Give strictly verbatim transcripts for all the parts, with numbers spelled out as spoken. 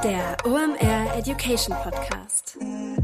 Der O M R Education Podcast.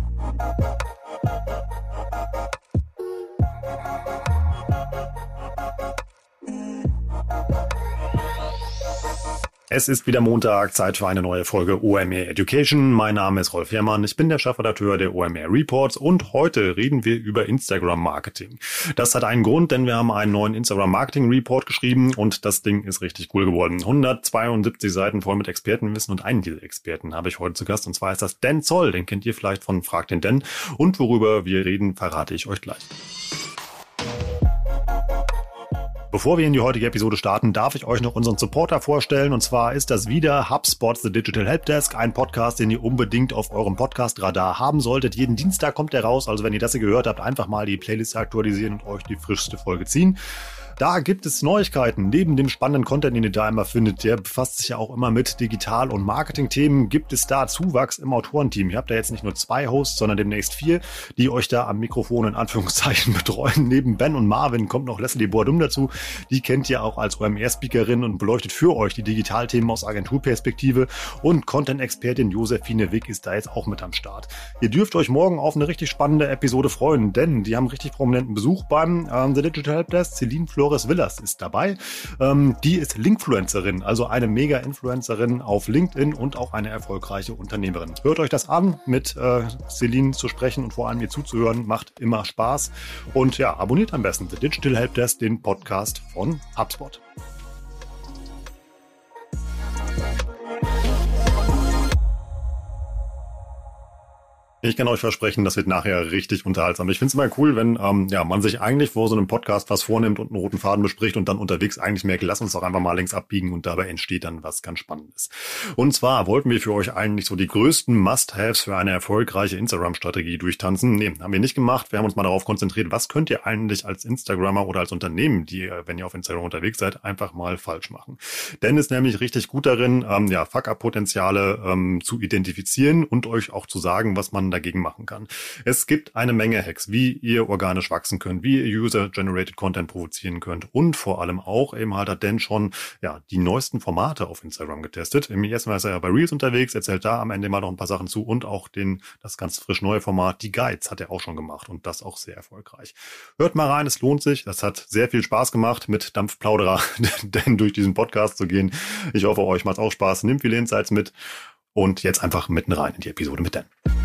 Es ist wieder Montag, Zeit für eine neue Folge O M R Education. Mein Name ist Rolf Herrmann, ich bin der Chefredakteur der O M R Reports und heute reden wir über Instagram Marketing. Das hat einen Grund, denn wir haben einen neuen Instagram Marketing Report geschrieben und das Ding ist richtig cool geworden. hundertzweiundsiebzig Seiten voll mit Expertenwissen und einen dieser Experten habe ich heute zu Gast und zwar ist das Dan Zoll, den kennt ihr vielleicht von Frag den Dan und worüber wir reden, verrate ich euch gleich. Bevor wir in die heutige Episode starten, darf ich euch noch unseren Supporter vorstellen. Und zwar ist das wieder HubSpot The Digital Helpdesk, ein Podcast, den ihr unbedingt auf eurem Podcast-Radar haben solltet. Jeden Dienstag kommt der raus, also wenn ihr das hier gehört habt, einfach mal die Playlist aktualisieren und euch die frischste Folge ziehen. Da gibt es Neuigkeiten. Neben dem spannenden Content, den ihr da immer findet, der befasst sich ja auch immer mit Digital- und Marketing-Themen, gibt es da Zuwachs im Autorenteam. Ihr habt da jetzt nicht nur zwei Hosts, sondern demnächst vier, die euch da am Mikrofon in Anführungszeichen betreuen. Neben Ben und Marvin kommt noch Leslie Boardum dazu. Die kennt ihr auch als O M R-Speakerin und beleuchtet für euch die Digitalthemen aus Agenturperspektive. Und Content-Expertin Josephine Wick ist da jetzt auch mit am Start. Ihr dürft euch morgen auf eine richtig spannende Episode freuen, denn die haben richtig prominenten Besuch beim ähm, The Digital Helpdesk. Celine Flores Villas ist dabei. Ähm, die ist Linkfluencerin, also eine Mega-Influencerin auf LinkedIn und auch eine erfolgreiche Unternehmerin. Hört euch das an, mit äh, Celine zu sprechen und vor allem ihr zuzuhören, macht immer Spaß. Und ja, abonniert am besten The Digital Helpdesk, den Podcast von HubSpot. Ich kann euch versprechen, das wird nachher richtig unterhaltsam. Ich finde es immer cool, wenn ähm, ja man sich eigentlich vor so einem Podcast was vornimmt und einen roten Faden bespricht und dann unterwegs eigentlich merkt, lass uns doch einfach mal links abbiegen und dabei entsteht dann was ganz Spannendes. Und zwar wollten wir für euch eigentlich so die größten Must-Haves für eine erfolgreiche Instagram-Strategie durchtanzen. Nee, haben wir nicht gemacht. Wir haben uns mal darauf konzentriert, was könnt ihr eigentlich als Instagrammer oder als Unternehmen, die, wenn ihr auf Instagram unterwegs seid, einfach mal falsch machen. Denn ist nämlich richtig gut darin, ähm, ja Fuck-Up-Potenziale ähm, zu identifizieren und euch auch zu sagen, was man dagegen machen kann. Es gibt eine Menge Hacks, wie ihr organisch wachsen könnt, wie ihr User-Generated Content provozieren könnt und vor allem auch eben halt hat Dan schon ja die neuesten Formate auf Instagram getestet. Im ersten Mal ist er ja bei Reels unterwegs, erzählt da am Ende mal noch ein paar Sachen zu und auch den das ganz frisch neue Format, die Guides, hat er auch schon gemacht und das auch sehr erfolgreich. Hört mal rein, es lohnt sich. Das hat sehr viel Spaß gemacht, mit Dampfplauderer Dan durch diesen Podcast zu gehen. Ich hoffe, euch macht's auch Spaß. Nehmt viele Insights mit und jetzt einfach mitten rein in die Episode mit Dan.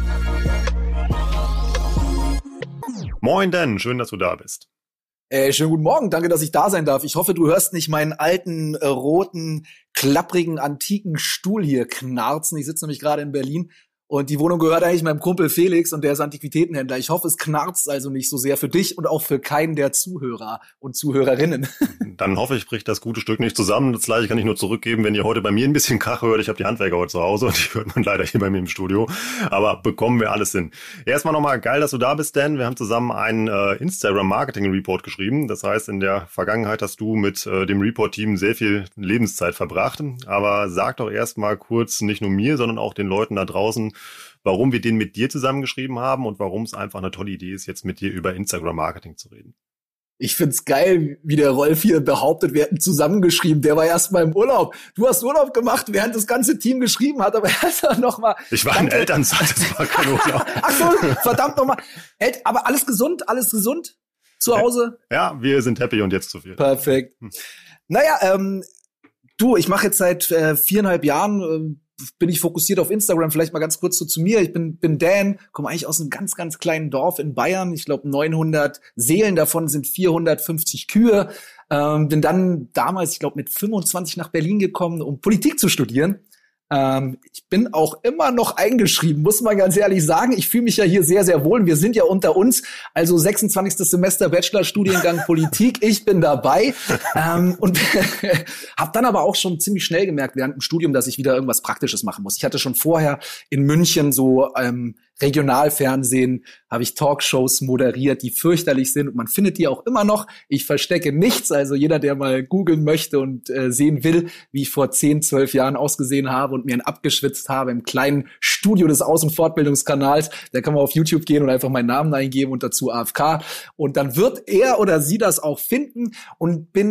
Moin Dan, schön, dass du da bist. Äh, schönen guten Morgen, danke, dass ich da sein darf. Ich hoffe, du hörst nicht meinen alten, äh, roten, klapprigen, antiken Stuhl hier knarzen. Ich sitze nämlich gerade in Berlin und die Wohnung gehört eigentlich meinem Kumpel Felix und der ist Antiquitätenhändler. Ich hoffe, es knarzt also nicht so sehr für dich und auch für keinen der Zuhörer und Zuhörerinnen. Dann hoffe ich, bricht das gute Stück nicht zusammen. Das gleiche kann ich nur zurückgeben, wenn ihr heute bei mir ein bisschen Krach hört. Ich habe die Handwerker heute zu Hause und die hört man leider hier bei mir im Studio. Aber bekommen wir alles hin. Erstmal nochmal geil, dass du da bist, Dan. Wir haben zusammen einen äh, Instagram-Marketing-Report geschrieben. Das heißt, in der Vergangenheit hast du mit äh, dem Report-Team sehr viel Lebenszeit verbracht. Aber sag doch erstmal kurz, nicht nur mir, sondern auch den Leuten da draußen, warum wir den mit dir zusammengeschrieben haben und warum es einfach eine tolle Idee ist, jetzt mit dir über Instagram-Marketing zu reden. Ich find's geil, wie der Rolf hier behauptet, wir hätten zusammengeschrieben. Der war erst mal im Urlaub. Du hast Urlaub gemacht, während das ganze Team geschrieben hat, aber er hat dann noch mal. Ich war in Elternzeit, das war kein Urlaub. Ach so, verdammt noch mal. Aber alles gesund, alles gesund zu Hause? Ja, wir sind happy und jetzt zu viel. Perfekt. Hm. Naja, ähm, du, ich mache jetzt seit äh, viereinhalb Jahren äh, bin ich fokussiert auf Instagram. Vielleicht mal ganz kurz so zu mir. Ich bin, bin Dan, komme eigentlich aus einem ganz, ganz kleinen Dorf in Bayern. Ich glaube neunhundert Seelen, davon sind vierhundertfünfzig Kühe. Ähm, bin dann damals, ich glaube mit fünfundzwanzig nach Berlin gekommen, um Politik zu studieren. Ähm, ich bin auch immer noch eingeschrieben, muss man ganz ehrlich sagen. Ich fühle mich ja hier sehr, sehr wohl. Wir sind ja unter uns, also sechsundzwanzigstes Semester Bachelorstudiengang Politik. Ich bin dabei ähm, und habe dann aber auch schon ziemlich schnell gemerkt während dem Studium, dass ich wieder irgendwas Praktisches machen muss. Ich hatte schon vorher in München so ähm, Regionalfernsehen, habe ich Talkshows moderiert, die fürchterlich sind und man findet die auch immer noch. Ich verstecke nichts, also jeder, der mal googeln möchte und äh, sehen will, wie ich vor zehn, zwölf Jahren ausgesehen habe und mir einen abgeschwitzt habe im kleinen Studio des Aus- und Fortbildungskanals, der kann man auf YouTube gehen und einfach meinen Namen eingeben und dazu A F K und dann wird er oder sie das auch finden und bin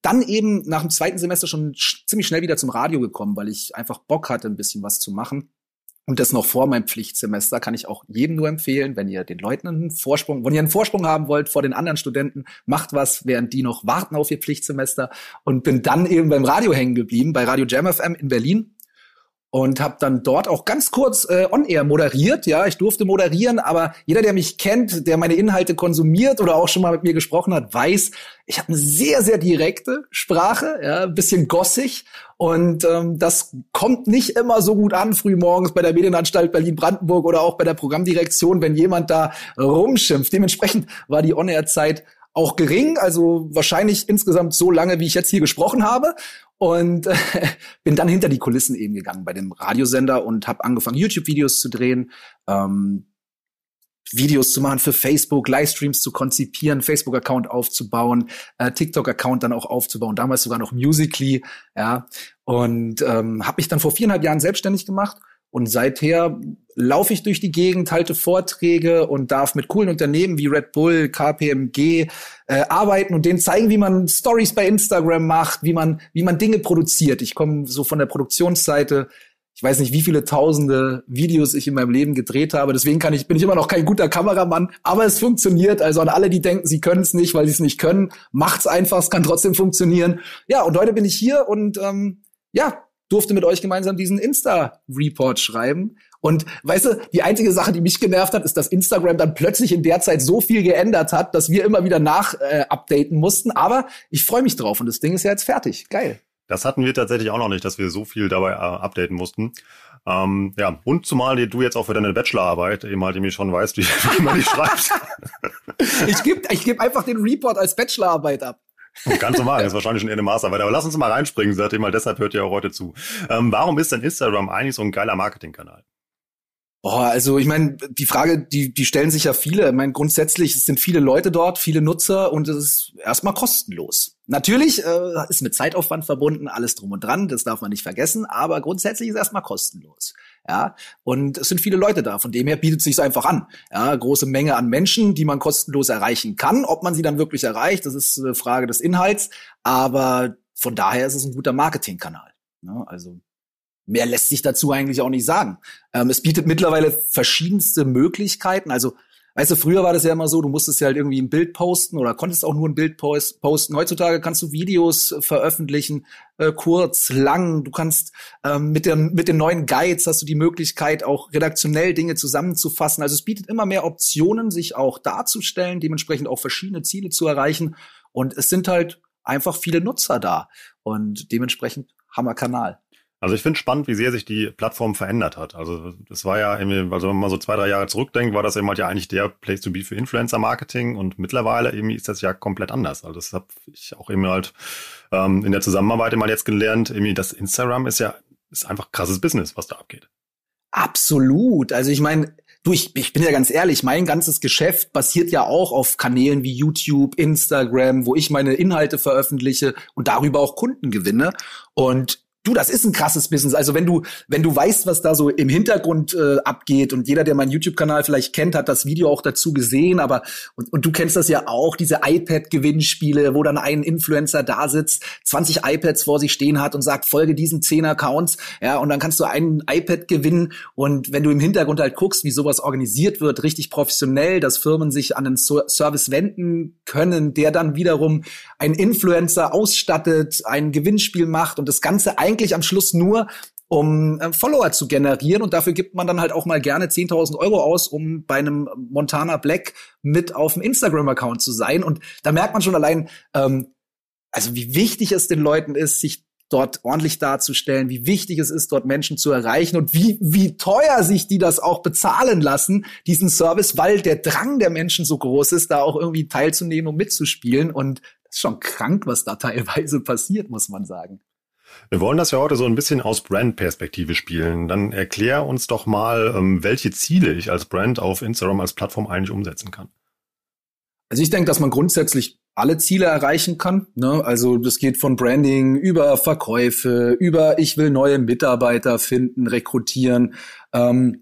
dann eben nach dem zweiten Semester schon sch- ziemlich schnell wieder zum Radio gekommen, weil ich einfach Bock hatte, ein bisschen was zu machen. Und das noch vor meinem Pflichtsemester, kann ich auch jedem nur empfehlen, wenn ihr den Leuten einen Vorsprung, wenn ihr einen Vorsprung haben wollt vor den anderen Studenten, macht was, während die noch warten auf ihr Pflichtsemester. Und bin dann eben beim Radio hängen geblieben, bei Radio Jam F M in Berlin. Und habe dann dort auch ganz kurz äh, on-air moderiert. Ja, ich durfte moderieren, aber jeder, der mich kennt, der meine Inhalte konsumiert oder auch schon mal mit mir gesprochen hat, weiß, ich habe eine sehr, sehr direkte Sprache, ja, ein bisschen gossig. Und ähm, das kommt nicht immer so gut an, frühmorgens bei der Medienanstalt Berlin-Brandenburg oder auch bei der Programmdirektion, wenn jemand da rumschimpft. Dementsprechend war die On-Air-Zeit auch gering, also wahrscheinlich insgesamt so lange, wie ich jetzt hier gesprochen habe. Und äh, bin dann hinter die Kulissen eben gegangen bei dem Radiosender und habe angefangen, YouTube-Videos zu drehen, ähm, Videos zu machen für Facebook, Livestreams zu konzipieren, Facebook-Account aufzubauen, äh, TikTok-Account dann auch aufzubauen, damals sogar noch Musical.ly, ja. Und ähm, habe mich dann vor viereinhalb Jahren selbstständig gemacht. Und seither laufe ich durch die Gegend, halte Vorträge und darf mit coolen Unternehmen wie Red Bull, K P M G äh, arbeiten und denen zeigen, wie man Stories bei Instagram macht, wie man wie man Dinge produziert. Ich komme so von der Produktionsseite. Ich weiß nicht, wie viele tausende Videos ich in meinem Leben gedreht habe. Deswegen kann ich bin ich immer noch kein guter Kameramann, aber es funktioniert. Also an alle, die denken, sie können es nicht, weil sie es nicht können, macht's einfach. Es kann trotzdem funktionieren. Ja, und heute bin ich hier und ähm, ja. durfte mit euch gemeinsam diesen Insta-Report schreiben. Und weißt du, die einzige Sache, die mich genervt hat, ist, dass Instagram dann plötzlich in der Zeit so viel geändert hat, dass wir immer wieder nach-updaten äh, mussten. Aber ich freue mich drauf und das Ding ist ja jetzt fertig. Geil. Das hatten wir tatsächlich auch noch nicht, dass wir so viel dabei äh, updaten mussten. Ähm, ja, und zumal du jetzt auch für deine Bachelorarbeit eben halt irgendwie schon weißt, wie, wie man die schreibt. Ich gebe ich geb einfach den Report als Bachelorarbeit ab. Ganz normal, das ist wahrscheinlich schon eher eine Masterarbeit. Aber lass uns mal reinspringen, seitdem mal deshalb hört ihr auch heute zu. Ähm, warum ist denn Instagram eigentlich so ein geiler Marketingkanal? Boah, also ich meine, die Frage, die die stellen sich ja viele. Ich meine, grundsätzlich es sind viele Leute dort, viele Nutzer und es ist erstmal kostenlos. Natürlich äh, ist mit Zeitaufwand verbunden, alles drum und dran, das darf man nicht vergessen, aber grundsätzlich ist erstmal kostenlos. Ja, und es sind viele Leute da, von dem her bietet es sich einfach an. Ja, große Menge an Menschen, die man kostenlos erreichen kann. Ob man sie dann wirklich erreicht, das ist eine Frage des Inhalts, aber von daher ist es ein guter Marketingkanal. Ja, also mehr lässt sich dazu eigentlich auch nicht sagen. Ähm, es bietet mittlerweile verschiedenste Möglichkeiten. Also, weißt du, früher war das ja immer so, du musstest ja halt irgendwie ein Bild posten oder konntest auch nur ein Bild post- posten. Heutzutage kannst du Videos veröffentlichen, äh, kurz, lang. Du kannst ähm, mit, dem, mit den neuen Guides hast du die Möglichkeit, auch redaktionell Dinge zusammenzufassen. Also es bietet immer mehr Optionen, sich auch darzustellen, dementsprechend auch verschiedene Ziele zu erreichen. Und es sind halt einfach viele Nutzer da. Und dementsprechend Hammerkanal. Also ich finde spannend, wie sehr sich die Plattform verändert hat. Also das war ja, irgendwie, also wenn man so zwei, drei Jahre zurückdenkt, war das eben halt ja eigentlich der Place to be für Influencer-Marketing und mittlerweile irgendwie ist das ja komplett anders. Also das habe ich auch eben halt ähm, in der Zusammenarbeit immer jetzt gelernt, irgendwie das Instagram ist ja ist einfach krasses Business, was da abgeht. Absolut. Also ich meine, du, ich, ich bin ja ganz ehrlich, mein ganzes Geschäft basiert ja auch auf Kanälen wie YouTube, Instagram, wo ich meine Inhalte veröffentliche und darüber auch Kunden gewinne. Und du, das ist ein krasses Business. Also wenn du, wenn du weißt, was da so im Hintergrund äh, abgeht und jeder, der meinen YouTube-Kanal vielleicht kennt, hat das Video auch dazu gesehen, aber und, und du kennst das ja auch, diese iPad-Gewinnspiele, wo dann ein Influencer da sitzt, zwanzig iPads vor sich stehen hat und sagt, folge diesen zehn Accounts, ja, und dann kannst du ein iPad gewinnen und wenn du im Hintergrund halt guckst, wie sowas organisiert wird, richtig professionell, dass Firmen sich an einen so- Service wenden können, der dann wiederum einen Influencer ausstattet, ein Gewinnspiel macht und das Ganze eigentlich am Schluss nur, um äh, Follower zu generieren. Und dafür gibt man dann halt auch mal gerne zehntausend Euro aus, um bei einem Montana Black mit auf dem Instagram-Account zu sein. Und da merkt man schon allein, ähm, also wie wichtig es den Leuten ist, sich dort ordentlich darzustellen, wie wichtig es ist, dort Menschen zu erreichen und wie wie teuer sich die das auch bezahlen lassen, diesen Service, weil der Drang der Menschen so groß ist, da auch irgendwie teilzunehmen und mitzuspielen. Und das ist schon krank, was da teilweise passiert, muss man sagen. Wir wollen das ja heute so ein bisschen aus Brand-Perspektive spielen. Dann erklär uns doch mal, welche Ziele ich als Brand auf Instagram als Plattform eigentlich umsetzen kann. Also ich denke, dass man grundsätzlich alle Ziele erreichen kann. Ne? Also das geht von Branding über Verkäufe, über ich will neue Mitarbeiter finden, rekrutieren. Ähm,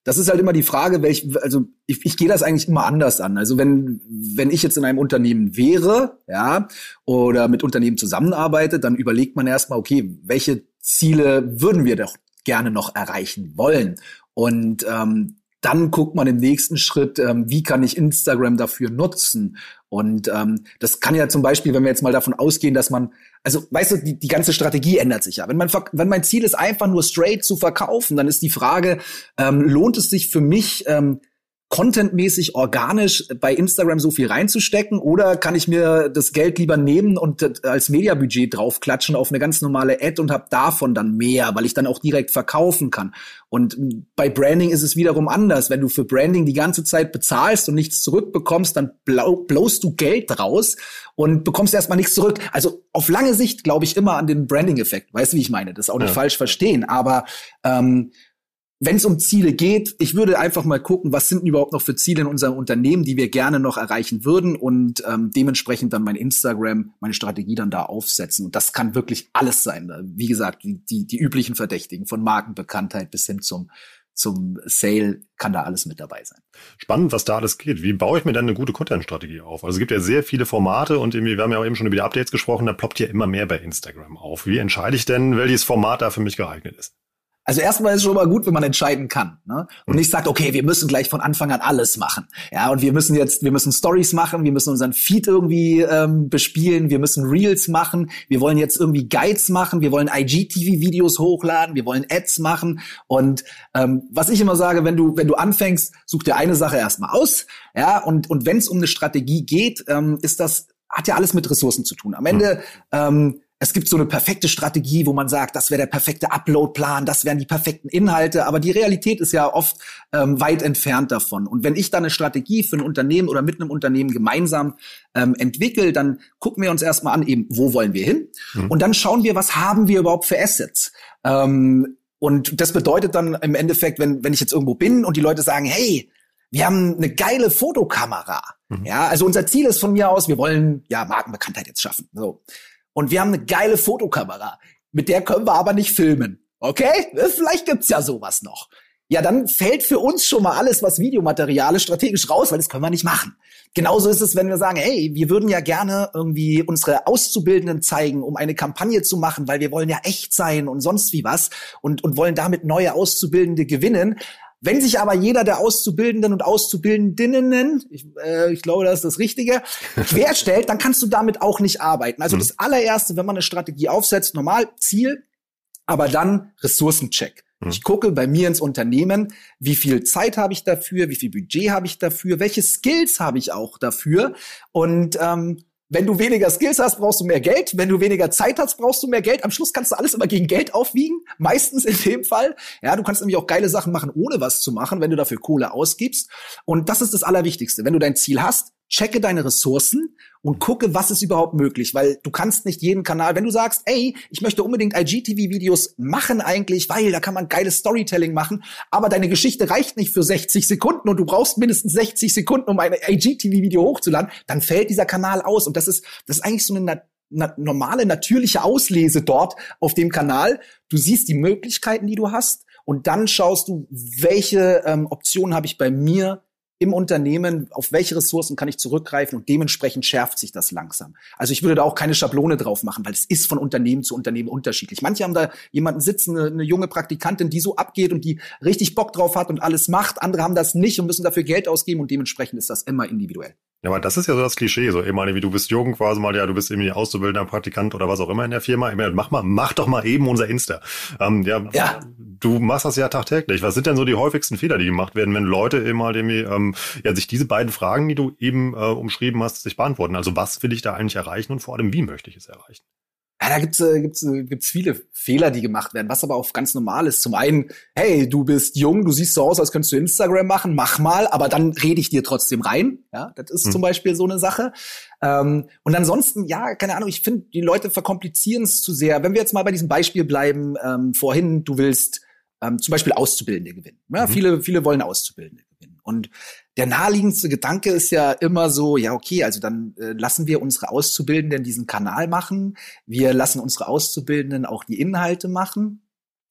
das ist halt immer die Frage, welch, also ich, ich gehe das eigentlich immer anders an. Also wenn wenn ich jetzt in einem Unternehmen wäre, ja, oder mit Unternehmen zusammenarbeite, dann überlegt man erstmal, okay, welche Ziele würden wir doch gerne noch erreichen wollen? Und ähm, dann guckt man im nächsten Schritt, ähm, wie kann ich Instagram dafür nutzen? Und ähm, das kann ja zum Beispiel, wenn wir jetzt mal davon ausgehen, dass man, also weißt du, die, die ganze Strategie ändert sich ja. Wenn man, wenn mein Ziel ist, einfach nur straight zu verkaufen, dann ist die Frage, ähm, lohnt es sich für mich, ähm, contentmäßig organisch bei Instagram so viel reinzustecken, oder kann ich mir das Geld lieber nehmen und als Mediabudget draufklatschen auf eine ganz normale Ad und habe davon dann mehr, weil ich dann auch direkt verkaufen kann. Und bei Branding ist es wiederum anders. Wenn du für Branding die ganze Zeit bezahlst und nichts zurückbekommst, dann blowst du Geld raus und bekommst erstmal nichts zurück. Also auf lange Sicht glaube ich immer an den Branding-Effekt. Weißt du, wie ich meine? Das ist auch nicht ja. falsch verstehen, aber ähm, wenn es um Ziele geht, ich würde einfach mal gucken, was sind denn überhaupt noch für Ziele in unserem Unternehmen, die wir gerne noch erreichen würden, und ähm, dementsprechend dann mein Instagram, meine Strategie dann da aufsetzen. Und das kann wirklich alles sein. Wie gesagt, die, die, die üblichen Verdächtigen, von Markenbekanntheit bis hin zum zum Sale, kann da alles mit dabei sein. Spannend, was da alles geht. Wie baue ich mir dann eine gute Content-Strategie auf? Also es gibt ja sehr viele Formate und irgendwie, wir haben ja auch eben schon über die Updates gesprochen, da ploppt ja immer mehr bei Instagram auf. Wie entscheide ich denn, welches Format da für mich geeignet ist? Also erstmal ist es schon mal gut, wenn man entscheiden kann, ne? Und nicht sagt, okay, wir müssen gleich von Anfang an alles machen. Ja, und wir müssen jetzt, wir müssen Stories machen, wir müssen unseren Feed irgendwie ähm, bespielen, wir müssen Reels machen, wir wollen jetzt irgendwie Guides machen, wir wollen I G T V-Videos hochladen, wir wollen Ads machen. Und ähm, was ich immer sage, wenn du wenn du anfängst, such dir eine Sache erstmal aus, ja, und und wenn es um eine Strategie geht, ähm, ist das, hat ja alles mit Ressourcen zu tun. Am Ende ähm, es gibt so eine perfekte Strategie, wo man sagt, das wäre der perfekte Uploadplan, das wären die perfekten Inhalte, aber die Realität ist ja oft ähm, weit entfernt davon. Und wenn ich da eine Strategie für ein Unternehmen oder mit einem Unternehmen gemeinsam ähm, entwickle, dann gucken wir uns erstmal an, eben, wo wollen wir hin? Mhm. Und dann schauen wir, was haben wir überhaupt für Assets? Ähm, und das bedeutet dann im Endeffekt, wenn, wenn ich jetzt irgendwo bin und die Leute sagen, hey, wir haben eine geile Fotokamera. Mhm. Ja, also unser Ziel ist von mir aus, wir wollen ja Markenbekanntheit jetzt schaffen. So. Und wir haben eine geile Fotokamera, mit der können wir aber nicht filmen. Okay? Vielleicht gibt's ja sowas noch. Ja, dann fällt für uns schon mal alles, was Videomaterial ist, strategisch raus, weil das können wir nicht machen. Genauso ist es, wenn wir sagen, hey, wir würden ja gerne irgendwie unsere Auszubildenden zeigen, um eine Kampagne zu machen, weil wir wollen ja echt sein und sonst wie was und, und wollen damit neue Auszubildende gewinnen. Wenn sich aber jeder der Auszubildenden und Auszubildendinnen, ich, äh, ich glaube, das ist das Richtige, querstellt, dann kannst du damit auch nicht arbeiten. Also mhm. das allererste, wenn man eine Strategie aufsetzt, normal Ziel, aber dann Ressourcencheck. Mhm. Ich gucke bei mir ins Unternehmen, wie viel Zeit habe ich dafür, wie viel Budget habe ich dafür, welche Skills habe ich auch dafür, und ähm, wenn du weniger Skills hast, brauchst du mehr Geld. Wenn du weniger Zeit hast, brauchst du mehr Geld. Am Schluss kannst du alles immer gegen Geld aufwiegen. Meistens in dem Fall. Ja, du kannst nämlich auch geile Sachen machen, ohne was zu machen, wenn du dafür Kohle ausgibst. Und das ist das Allerwichtigste. Wenn du dein Ziel hast, checke deine Ressourcen und gucke, was ist überhaupt möglich. Weil du kannst nicht jeden Kanal, wenn du sagst, ey, ich möchte unbedingt I G T V-Videos machen eigentlich, weil da kann man geiles Storytelling machen, aber deine Geschichte reicht nicht für sechzig Sekunden und du brauchst mindestens sechzig Sekunden, um ein I G T V-Video hochzuladen, dann fällt dieser Kanal aus. Und das ist, das ist eigentlich so eine na- na- normale, natürliche Auslese dort auf dem Kanal. Du siehst die Möglichkeiten, die du hast, und dann schaust du, welche ähm, Optionen habe ich bei mir im Unternehmen, auf welche Ressourcen kann ich zurückgreifen, und dementsprechend schärft sich das langsam. Also ich würde da auch keine Schablone drauf machen, weil es ist von Unternehmen zu Unternehmen unterschiedlich. Manche haben da jemanden sitzen, eine, eine junge Praktikantin, die so abgeht und die richtig Bock drauf hat und alles macht. Andere haben das nicht und müssen dafür Geld ausgeben, und dementsprechend ist das immer individuell. Ja, aber das ist ja so das Klischee, so eben wie du bist jung quasi mal, ja, du bist irgendwie auszubildender Praktikant oder was auch immer in der Firma. Ich meine, mach mal, mach doch mal eben unser Insta. Ähm, ja, ja, du machst das ja tagtäglich. Was sind denn so die häufigsten Fehler, die gemacht werden, wenn Leute eben halt irgendwie ähm, ja, sich diese beiden Fragen, die du eben äh, umschrieben hast, sich beantworten? Also was will ich da eigentlich erreichen und vor allem, wie möchte ich es erreichen? Ja, da gibt's äh, gibt's äh, gibt's viele Fehler, die gemacht werden, was aber auch ganz normal ist. Zum einen, hey, du bist jung, du siehst so aus, als könntest du Instagram machen, mach mal, aber dann rede ich dir trotzdem rein. Ja, das ist hm. zum Beispiel so eine Sache. Ähm, und ansonsten, ja, keine Ahnung, ich finde, die Leute verkomplizieren es zu sehr. Wenn wir jetzt mal bei diesem Beispiel bleiben, ähm, vorhin, du willst ähm, zum Beispiel Auszubildende gewinnen. Ja, mhm. viele, viele wollen Auszubildende gewinnen. Und der naheliegendste Gedanke ist ja immer so, ja, okay, also dann äh, lassen wir unsere Auszubildenden diesen Kanal machen. Wir lassen unsere Auszubildenden auch die Inhalte machen.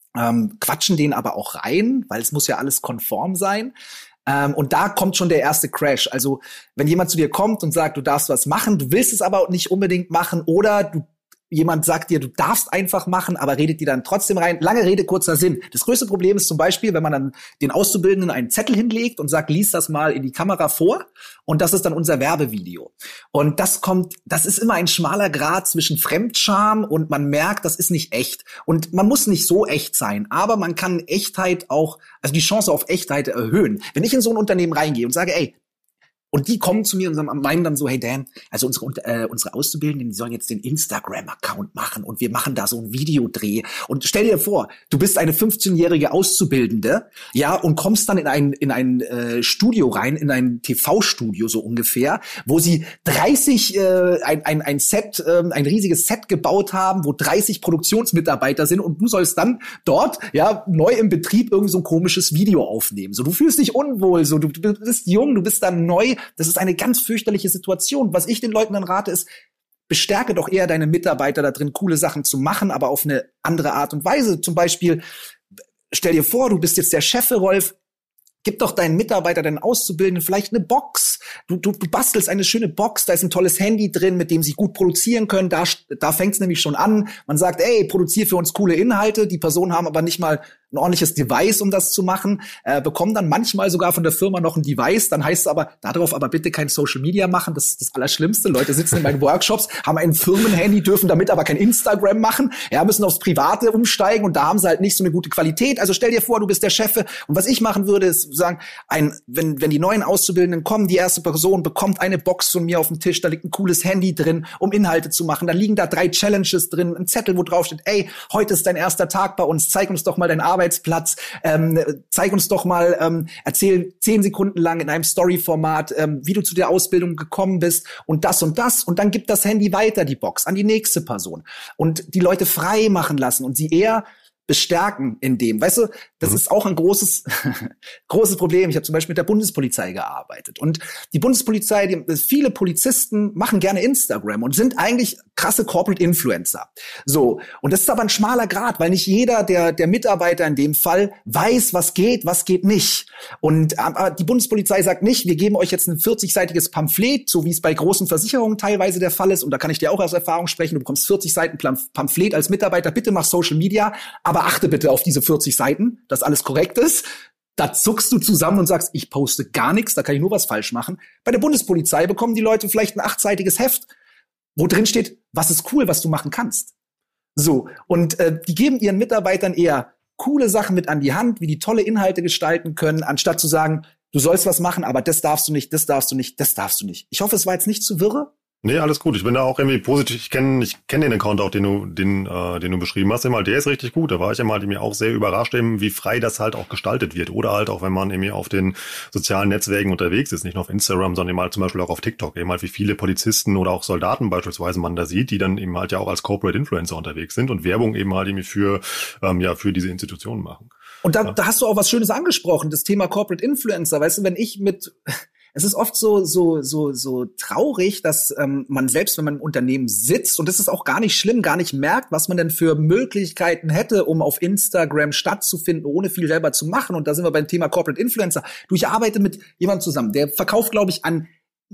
ähm, quatschen den aber auch rein, weil es muss ja alles konform sein. Ähm, und da kommt schon der erste Crash. Also wenn jemand zu dir kommt und sagt, du darfst was machen, du willst es aber nicht unbedingt machen, oder du jemand sagt dir, du darfst einfach machen, aber redet dir dann trotzdem rein. Lange Rede, kurzer Sinn. Das größte Problem ist zum Beispiel, wenn man dann den Auszubildenden einen Zettel hinlegt und sagt, lies das mal in die Kamera vor, und das ist dann unser Werbevideo. Und das kommt, das ist immer ein schmaler Grat zwischen Fremdscham und man merkt, das ist nicht echt. Und man muss nicht so echt sein, aber man kann Echtheit auch, also die Chance auf Echtheit erhöhen. Wenn ich in so ein Unternehmen reingehe und sage, ey, und die kommen zu mir und meinen dann so, hey Dan, also unsere, äh, unsere Auszubildenden, die sollen jetzt den Instagram-Account machen und wir machen da so ein Videodreh. Und stell dir vor, du bist eine fünfzehnjährige Auszubildende, ja, und kommst dann in ein, in ein äh, Studio rein, in ein T V-Studio so ungefähr, wo sie dreißig, äh, ein, ein, ein Set, äh, ein riesiges Set gebaut haben, wo dreißig Produktionsmitarbeiter sind, und du sollst dann dort, ja, neu im Betrieb irgend so ein komisches Video aufnehmen. So, du fühlst dich unwohl, so, du, du bist jung, du bist dann neu. Das ist eine ganz fürchterliche Situation. Was ich den Leuten dann rate, ist, bestärke doch eher deine Mitarbeiter da drin, coole Sachen zu machen, aber auf eine andere Art und Weise. Zum Beispiel, stell dir vor, du bist jetzt der Chef, Rolf, gib doch deinen Mitarbeiter, deinen Auszubildenden vielleicht eine Box. Du, du, du bastelst eine schöne Box, da ist ein tolles Handy drin, mit dem sie gut produzieren können. Da, da fängt es nämlich schon an. Man sagt, ey, produzier für uns coole Inhalte. Die Personen haben aber nicht mal ein ordentliches Device, um das zu machen, äh, bekommen dann manchmal sogar von der Firma noch ein Device. Dann heißt es aber, darauf aber bitte kein Social Media machen. Das ist das Allerschlimmste. Leute sitzen in meinen Workshops, haben ein Firmenhandy, dürfen damit aber kein Instagram machen, ja, müssen aufs Private umsteigen, und da haben sie halt nicht so eine gute Qualität. Also stell dir vor, du bist der Chef, und was ich machen würde, ist sagen, ein, wenn, wenn die neuen Auszubildenden kommen, die erste Person bekommt eine Box von mir auf dem Tisch, da liegt ein cooles Handy drin, um Inhalte zu machen. Da liegen da drei Challenges drin, ein Zettel, wo drauf steht, ey, heute ist dein erster Tag bei uns, zeig uns doch mal deinen Arbeitsplatz, ähm, zeig uns doch mal, ähm, erzähl zehn Sekunden lang in einem Story-Format, ähm, wie du zu der Ausbildung gekommen bist und das und das, und dann gibt das Handy weiter, die Box, an die nächste Person, und die Leute frei machen lassen und sie eher bestärken in dem. Weißt du, das mhm. ist auch ein großes großes Problem. Ich habe zum Beispiel mit der Bundespolizei gearbeitet. Und die Bundespolizei, die, viele Polizisten machen gerne Instagram und sind eigentlich krasse Corporate Influencer. So, und das ist aber ein schmaler Grat, weil nicht jeder der der Mitarbeiter in dem Fall weiß, was geht, was geht nicht. Und aber die Bundespolizei sagt nicht, wir geben euch jetzt ein vierzigseitiges Pamphlet, so wie es bei großen Versicherungen teilweise der Fall ist. Und da kann ich dir auch aus Erfahrung sprechen. Du bekommst vierzig Seiten Pamphlet als Mitarbeiter. Bitte mach Social Media, aber achte bitte auf diese vierzig Seiten, dass alles korrekt ist. Da zuckst du zusammen und sagst, ich poste gar nichts, da kann ich nur was falsch machen. Bei der Bundespolizei bekommen die Leute vielleicht ein achtseitiges Heft, wo drin steht, was ist cool, was du machen kannst. So, und äh, die geben ihren Mitarbeitern eher coole Sachen mit an die Hand, wie die tolle Inhalte gestalten können, anstatt zu sagen, du sollst was machen, aber das darfst du nicht, das darfst du nicht, das darfst du nicht. Ich hoffe, es war jetzt nicht zu wirre. Nee, alles gut. Ich bin da auch irgendwie positiv. Ich kenne ich kenn den Account auch, den du den äh, den du beschrieben hast. Immer, der ist richtig gut. Da war ich immer halt mir auch sehr überrascht, eben, wie frei das halt auch gestaltet wird. Oder halt auch, wenn man irgendwie auf den sozialen Netzwerken unterwegs ist, nicht nur auf Instagram, sondern eben halt zum Beispiel auch auf TikTok. Eben halt, wie viele Polizisten oder auch Soldaten beispielsweise man da sieht, die dann eben halt ja auch als Corporate Influencer unterwegs sind und Werbung eben halt irgendwie für ähm, ja für diese Institutionen machen. Und da, ja. da hast du auch was Schönes angesprochen, das Thema Corporate Influencer. Weißt du, wenn ich mit Es ist oft so so so so traurig, dass ähm, man selbst, wenn man im Unternehmen sitzt, und das ist auch gar nicht schlimm, gar nicht merkt, was man denn für Möglichkeiten hätte, um auf Instagram stattzufinden, ohne viel selber zu machen. Und da sind wir beim Thema Corporate Influencer. Du, ich arbeite mit jemandem zusammen, der verkauft, glaube ich, an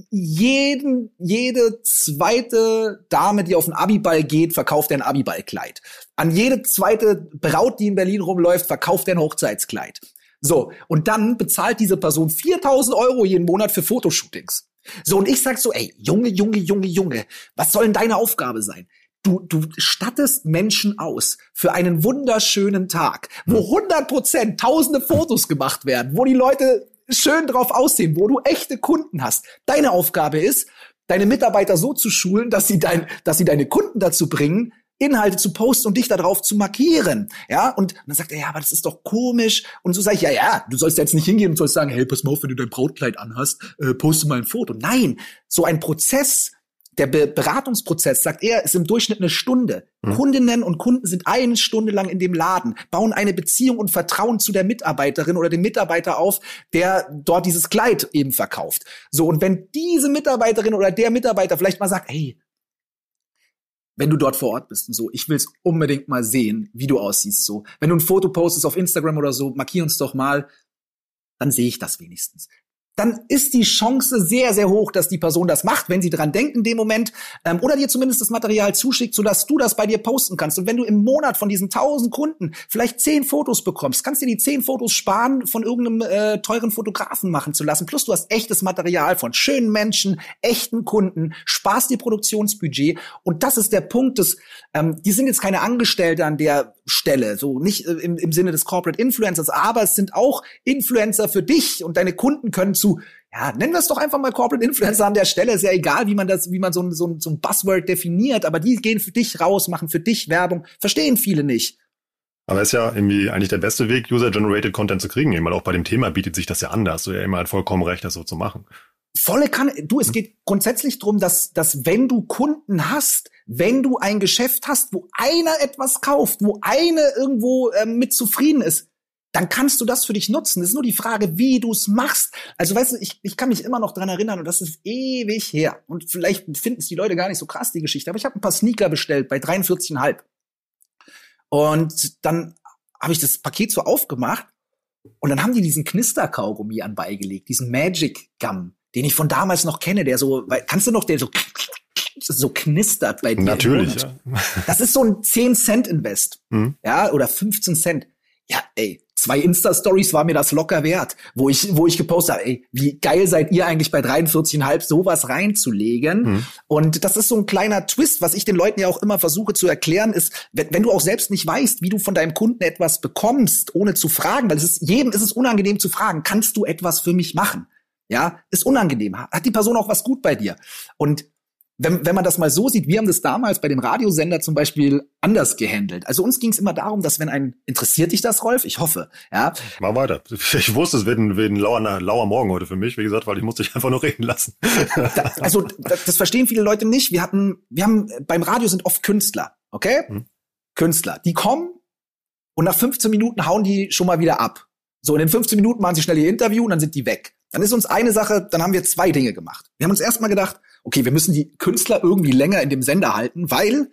jeden jede zweite Dame, die auf den Abiball geht, verkauft er ein Abiballkleid. An jede zweite Braut, die in Berlin rumläuft, verkauft er ein Hochzeitskleid. So, und dann bezahlt diese Person viertausend Euro jeden Monat für Fotoshootings. So, und ich sag so, ey, Junge, Junge, Junge, Junge, was soll denn deine Aufgabe sein? Du, du stattest Menschen aus für einen wunderschönen Tag, wo hundert Prozent tausende Fotos gemacht werden, wo die Leute schön drauf aussehen, wo du echte Kunden hast. Deine Aufgabe ist, deine Mitarbeiter so zu schulen, dass sie dein, dass sie deine Kunden dazu bringen, Inhalte zu posten und dich darauf zu markieren. Ja, und dann sagt er, ja, aber das ist doch komisch. Und so sage ich, ja, ja, du sollst jetzt nicht hingehen und sollst sagen, hey, pass mal auf, wenn du dein Brautkleid anhast, äh, poste mal ein Foto. Nein, so ein Prozess, der Be- Beratungsprozess, sagt er, ist im Durchschnitt eine Stunde. Mhm. Kundinnen und Kunden sind eine Stunde lang in dem Laden, bauen eine Beziehung und Vertrauen zu der Mitarbeiterin oder dem Mitarbeiter auf, der dort dieses Kleid eben verkauft. So, und wenn diese Mitarbeiterin oder der Mitarbeiter vielleicht mal sagt, hey, wenn du dort vor Ort bist und so, ich will's unbedingt mal sehen, wie du aussiehst, so. Wenn du ein Foto postest auf Instagram oder so, markier uns doch mal, dann sehe ich das wenigstens. Dann ist die Chance sehr, sehr hoch, dass die Person das macht, wenn sie dran denkt in dem Moment, ähm, oder dir zumindest das Material zuschickt, sodass du das bei dir posten kannst. Und wenn du im Monat von diesen tausend Kunden vielleicht zehn Fotos bekommst, kannst du dir die zehn Fotos sparen, von irgendeinem äh, teuren Fotografen machen zu lassen. Plus du hast echtes Material von schönen Menschen, echten Kunden, sparst dir Produktionsbudget. Und das ist der Punkt, des, ähm, die sind jetzt keine Angestellte an der Stelle, so nicht äh, im, im Sinne des Corporate Influencers, aber es sind auch Influencer für dich und deine Kunden können zu ja, nennen wir es doch einfach mal Corporate Influencer an der Stelle. Ist ja egal, wie man das, wie man so ein, so ein, so ein Buzzword definiert, aber die gehen für dich raus, machen für dich Werbung. Verstehen viele nicht. Aber ist ja irgendwie eigentlich der beste Weg, User-Generated Content zu kriegen. Weil auch bei dem Thema bietet sich das ja an. Da hast du ja immer halt vollkommen recht, das so zu machen. Volle Kanne. Du, es geht grundsätzlich drum, dass, dass wenn du Kunden hast, wenn du ein Geschäft hast, wo einer etwas kauft, wo einer irgendwo ähm, mit zufrieden ist, dann kannst du das für dich nutzen. Es ist nur die Frage, wie du es machst. Also weißt du, ich, ich kann mich immer noch dran erinnern und das ist ewig her. Und vielleicht finden es die Leute gar nicht so krass, die Geschichte. Aber ich habe ein paar Sneaker bestellt bei dreiundvierzig Komma fünf. Und dann habe ich das Paket so aufgemacht und dann haben die diesen Knister-Kaugummi anbeigelegt, diesen Magic Gum, den ich von damals noch kenne, der so, weil, kannst du noch, der so so knistert bei dir. Natürlich, ja. Das ist so ein zehn Cent Invest. Mhm. Ja, oder fünfzehn Cent. Ja, ey, zwei Insta-Stories war mir das locker wert, wo ich, wo ich gepostet habe, ey, wie geil seid ihr eigentlich bei dreiundvierzig Komma fünf sowas reinzulegen? Mhm. Und das ist so ein kleiner Twist, was ich den Leuten ja auch immer versuche zu erklären, ist, wenn, wenn du auch selbst nicht weißt, wie du von deinem Kunden etwas bekommst, ohne zu fragen, weil es ist, jedem ist es unangenehm zu fragen, kannst du etwas für mich machen? Ja, ist unangenehm. Hat die Person auch was gut bei dir? Und Wenn, wenn man das mal so sieht, wir haben das damals bei dem Radiosender zum Beispiel anders gehandelt. Also uns ging es immer darum, dass wenn ein, interessiert dich das, Rolf? Ich hoffe, ja. Mal weiter. Ich wusste, es wird ein, wird ein lauer, lauer Morgen heute für mich, wie gesagt, weil ich musste dich einfach nur reden lassen. Da, also das, das verstehen viele Leute nicht. Wir hatten, wir haben, beim Radio sind oft Künstler, okay? Hm. Künstler, die kommen und nach fünfzehn Minuten hauen die schon mal wieder ab. So, in den fünfzehn Minuten machen sie schnell ihr Interview und dann sind die weg. Dann ist uns eine Sache, dann haben wir zwei Dinge gemacht. Wir haben uns erstmal gedacht, okay, wir müssen die Künstler irgendwie länger in dem Sender halten, weil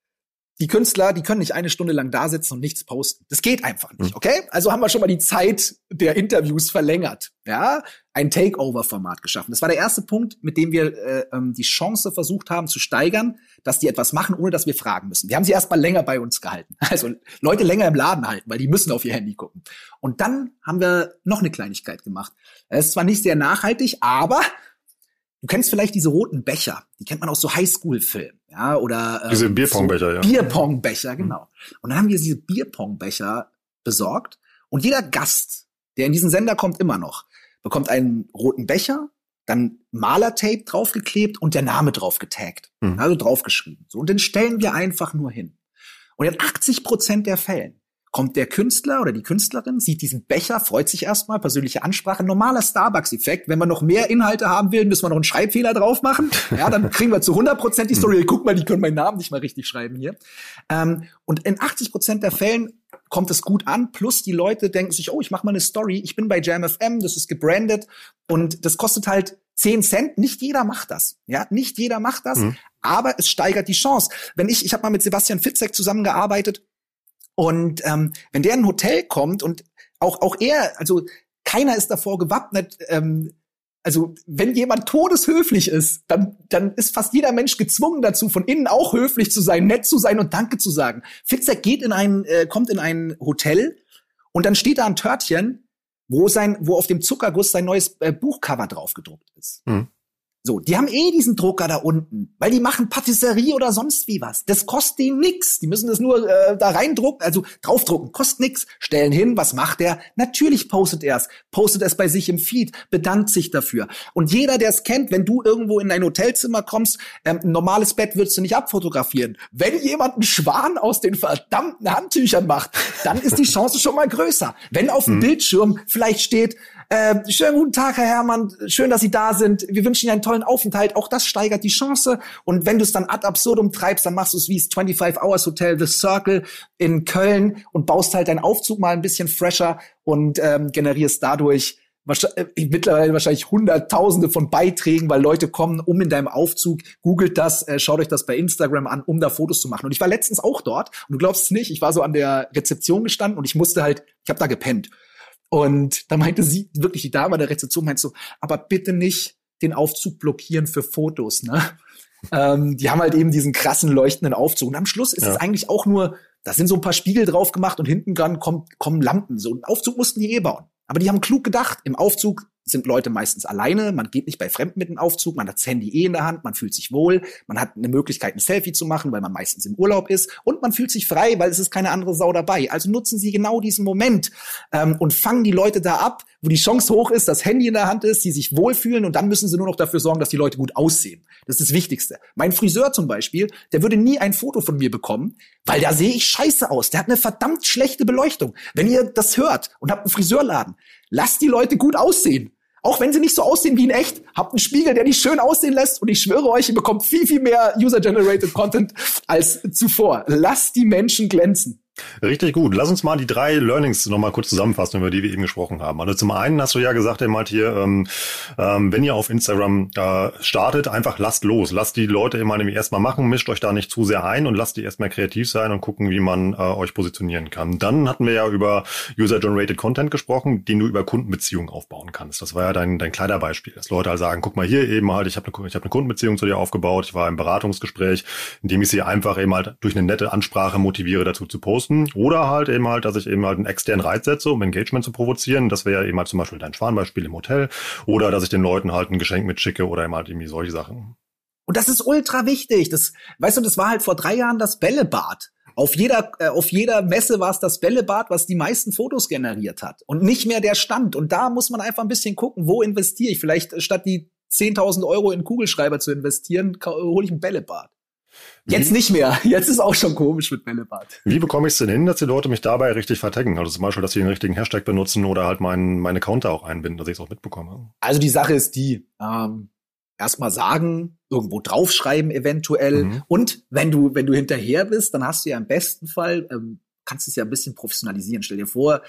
die Künstler, die können nicht eine Stunde lang da sitzen und nichts posten. Das geht einfach nicht, okay? Also haben wir schon mal die Zeit der Interviews verlängert, ja? Ein Takeover-Format geschaffen. Das war der erste Punkt, mit dem wir äh, die Chance versucht haben zu steigern, dass die etwas machen, ohne dass wir fragen müssen. Wir haben sie erstmal länger bei uns gehalten. Also Leute länger im Laden halten, weil die müssen auf ihr Handy gucken. Und dann haben wir noch eine Kleinigkeit gemacht. Es ist zwar nicht sehr nachhaltig, aber du kennst vielleicht diese roten Becher. Die kennt man aus so Highschool-Filmen, ja, oder ähm, diese Bierpongbecher, so ja. Bierpongbecher, genau. Und dann haben wir diese Bierpongbecher besorgt und jeder Gast, der in diesen Sender kommt, immer noch, bekommt einen roten Becher, dann Malertape draufgeklebt und der Name drauf getaggt, mhm. also draufgeschrieben. So, und den stellen wir einfach nur hin. Und in achtzig Prozent der Fällen kommt der Künstler oder die Künstlerin, sieht diesen Becher, freut sich erstmal, persönliche Ansprache, normaler Starbucks-Effekt. Wenn wir noch mehr Inhalte haben will, müssen wir noch einen Schreibfehler drauf machen. Ja, dann kriegen wir zu hundert Prozent die Story. Guck mal, die können meinen Namen nicht mal richtig schreiben hier. Ähm, und in achtzig Prozent der Fällen kommt es gut an. Plus die Leute denken sich, oh, ich mache mal eine Story. Ich bin bei Jam F M, das ist gebrandet. Und das kostet halt zehn Cent. Nicht jeder macht das. Ja, nicht jeder macht das. Mhm. Aber es steigert die Chance. Wenn ich, ich habe mal mit Sebastian Fitzek zusammengearbeitet. Und ähm, wenn der in ein Hotel kommt und auch auch er, also keiner ist davor gewappnet, ähm, also wenn jemand todeshöflich ist, dann dann ist fast jeder Mensch gezwungen dazu, von innen auch höflich zu sein, nett zu sein und Danke zu sagen. Fitzek geht in ein, äh, kommt in ein Hotel und dann steht da ein Törtchen, wo sein, wo auf dem Zuckerguss sein neues äh, Buchcover drauf gedruckt ist. Mhm. So, die haben eh diesen Drucker da unten, weil die machen Patisserie oder sonst wie was. Das kostet denen nix. Die müssen das nur äh, da reindrucken, also draufdrucken, kostet nix. Stellen hin, was macht er? Natürlich postet er es. Postet es bei sich im Feed, bedankt sich dafür. Und jeder, der es kennt, wenn du irgendwo in dein Hotelzimmer kommst, ähm, ein normales Bett würdest du nicht abfotografieren. Wenn jemand einen Schwan aus den verdammten Handtüchern macht, dann ist die Chance schon mal größer. Wenn auf dem hm. Bildschirm vielleicht steht, Äh, schönen guten Tag, Herr Herrmann. Schön, dass Sie da sind. Wir wünschen Ihnen einen tollen Aufenthalt. Auch das steigert die Chance. Und wenn du es dann ad absurdum treibst, dann machst du es wie das fünfundzwanzig Hours Hotel The Circle in Köln und baust halt deinen Aufzug mal ein bisschen fresher und ähm, generierst dadurch wahrscheinlich, mittlerweile wahrscheinlich Hunderttausende von Beiträgen, weil Leute kommen, um in deinem Aufzug, googelt das, äh, schaut euch das bei Instagram an, um da Fotos zu machen. Und ich war letztens auch dort und du glaubst es nicht, ich war so an der Rezeption gestanden und ich musste halt, ich habe da gepennt. Und da meinte sie, wirklich die Dame an der Rezeption meinte so, aber bitte nicht den Aufzug blockieren für Fotos, ne? ähm, die haben halt eben diesen krassen leuchtenden Aufzug. Und am Schluss ist ja. es eigentlich auch nur, da sind so ein paar Spiegel drauf gemacht und hinten dran kommen, kommen Lampen. So einen Aufzug mussten die eh bauen. Aber die haben klug gedacht, im Aufzug sind Leute meistens alleine, man geht nicht bei Fremden mit dem Aufzug, man hat das Handy eh in der Hand, man fühlt sich wohl, man hat eine Möglichkeit, ein Selfie zu machen, weil man meistens im Urlaub ist und man fühlt sich frei, weil es ist keine andere Sau dabei. Also nutzen Sie genau diesen Moment ähm, und fangen die Leute da ab, wo die Chance hoch ist, das Handy in der Hand ist, die sich wohlfühlen und dann müssen sie nur noch dafür sorgen, dass die Leute gut aussehen. Das ist das Wichtigste. Mein Friseur zum Beispiel, der würde nie ein Foto von mir bekommen, weil da sehe ich scheiße aus. Der hat eine verdammt schlechte Beleuchtung. Wenn ihr das hört und habt einen Friseurladen, lasst die Leute gut aussehen. Auch wenn sie nicht so aussehen wie in echt, habt einen Spiegel, der die schön aussehen lässt und ich schwöre euch, ihr bekommt viel, viel mehr User-Generated Content als zuvor. Lasst die Menschen glänzen. Richtig gut. Lass uns mal die drei Learnings nochmal kurz zusammenfassen, über die wir eben gesprochen haben. Also zum einen hast du ja gesagt, eben halt hier, ähm, ähm, wenn ihr auf Instagram äh, startet, einfach lasst los. Lasst die Leute immer nämlich erstmal machen, mischt euch da nicht zu sehr ein und lasst die erstmal kreativ sein und gucken, wie man äh, euch positionieren kann. Dann hatten wir ja über User-Generated Content gesprochen, den du über Kundenbeziehungen aufbauen kannst. Das war ja dein, dein Kleiderbeispiel, dass Leute halt sagen, guck mal hier eben halt, ich habe eine, ich hab eine Kundenbeziehung zu dir aufgebaut, ich war im Beratungsgespräch, in dem ich sie einfach eben halt durch eine nette Ansprache motiviere, dazu zu posten. Oder halt eben halt, dass ich eben halt einen externen Reiz setze, um Engagement zu provozieren. Das wäre ja eben halt zum Beispiel dein Schwanbeispiel im Hotel. Oder dass ich den Leuten halt ein Geschenk mitschicke oder eben halt irgendwie solche Sachen. Und das ist ultra wichtig. Das, weißt du, das war halt vor drei Jahren das Bällebad. Auf jeder, äh, auf jeder Messe war es das Bällebad, was die meisten Fotos generiert hat. Und nicht mehr der Stand. Und da muss man einfach ein bisschen gucken, wo investiere ich? Vielleicht statt die zehntausend Euro in einen Kugelschreiber zu investieren, hole ich ein Bällebad. Jetzt Wie? Nicht mehr. Jetzt ist auch schon komisch mit Bällebad. Wie bekomme ich es denn hin, dass die Leute mich dabei richtig vertaggen? Also zum Beispiel, dass sie den richtigen Hashtag benutzen oder halt meinen meine Account da auch einbinden, dass ich es auch mitbekomme. Also die Sache ist die, ähm, erstmal sagen, irgendwo draufschreiben eventuell. Mhm. Und wenn du wenn du hinterher bist, dann hast du ja im besten Fall, ähm, kannst du es ja ein bisschen professionalisieren. Stell dir vor,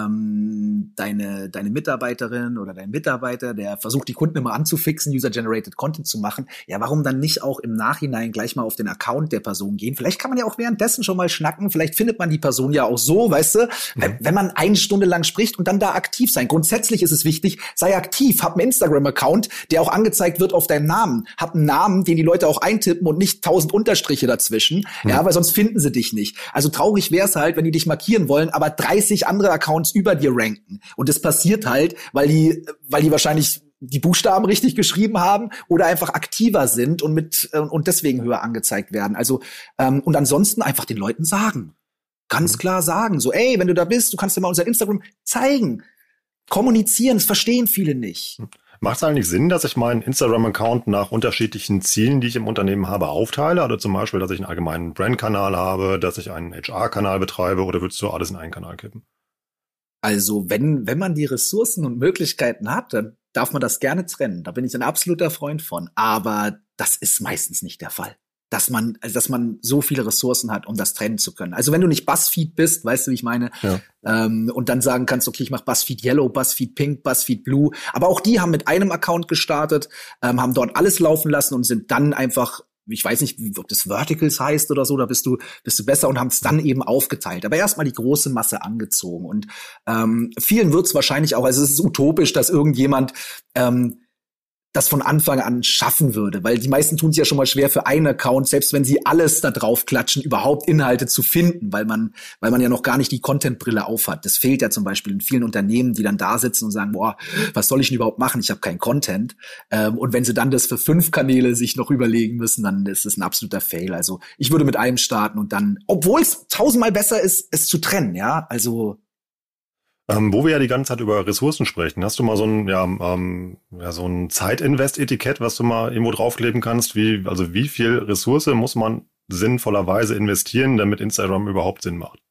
ähm, deine deine Mitarbeiterin oder dein Mitarbeiter, der versucht, die Kunden immer anzufixen, User-Generated Content zu machen. Ja, warum dann nicht auch im Nachhinein gleich mal auf den Account der Person gehen? Vielleicht kann man ja auch währenddessen schon mal schnacken. Vielleicht findet man die Person ja auch so, weißt du, mhm. wenn, wenn man eine Stunde lang spricht und dann da aktiv sein. Grundsätzlich ist es wichtig, sei aktiv, hab einen Instagram-Account, der auch angezeigt wird auf deinen Namen. Hab einen Namen, den die Leute auch eintippen und nicht tausend Unterstriche dazwischen. Mhm. Ja, weil sonst finden sie dich nicht. Also traurig wär's halt, wenn die dich markieren wollen, aber dreißig andere Accounts über dir ranken. Und das passiert halt, weil die, weil die wahrscheinlich die Buchstaben richtig geschrieben haben oder einfach aktiver sind und mit äh, und deswegen höher angezeigt werden. Also ähm, und ansonsten einfach den Leuten sagen, ganz klar sagen, so, ey, wenn du da bist, du kannst dir mal unser Instagram zeigen, kommunizieren. Das verstehen viele nicht. Macht es eigentlich Sinn, dass ich meinen Instagram-Account nach unterschiedlichen Zielen, die ich im Unternehmen habe, aufteile? Also zum Beispiel, dass ich einen allgemeinen Brand-Kanal habe, dass ich einen H R-Kanal betreibe, oder würdest du alles in einen Kanal kippen? Also wenn wenn man die Ressourcen und Möglichkeiten hat, dann darf man das gerne trennen. Da bin ich ein absoluter Freund von. Aber das ist meistens nicht der Fall. Dass man, also dass man so viele Ressourcen hat, um das trennen zu können. Also wenn du nicht BuzzFeed bist, weißt du, wie ich meine, ja. ähm, und dann sagen kannst, okay, ich mache BuzzFeed Yellow, BuzzFeed Pink, BuzzFeed Blue. Aber auch die haben mit einem Account gestartet, ähm, haben dort alles laufen lassen und sind dann einfach, ich weiß nicht, ob das Verticals heißt oder so, da bist du bist du besser und haben es dann eben aufgeteilt. Aber erstmal die große Masse angezogen. Und ähm, vielen wird es wahrscheinlich auch, also es ist utopisch, dass irgendjemand ähm, das von Anfang an schaffen würde, weil die meisten tun es ja schon mal schwer für einen Account, selbst wenn sie alles da drauf klatschen, überhaupt Inhalte zu finden, weil man weil man ja noch gar nicht die Content-Brille aufhat. Das fehlt ja zum Beispiel in vielen Unternehmen, die dann da sitzen und sagen, boah, was soll ich denn überhaupt machen? Ich habe keinen Content. Ähm, und wenn sie dann das für fünf Kanäle sich noch überlegen müssen, dann ist es ein absoluter Fail. Also ich würde mit einem starten und dann, obwohl es tausendmal besser ist, es zu trennen, ja, also Ähm, wo wir ja die ganze Zeit über Ressourcen sprechen, hast du mal so ein, ja, ähm, ja, so ein Zeitinvest-Etikett, was du mal irgendwo draufkleben kannst? Wie, also wie viel Ressource muss man sinnvollerweise investieren, damit Instagram überhaupt Sinn macht?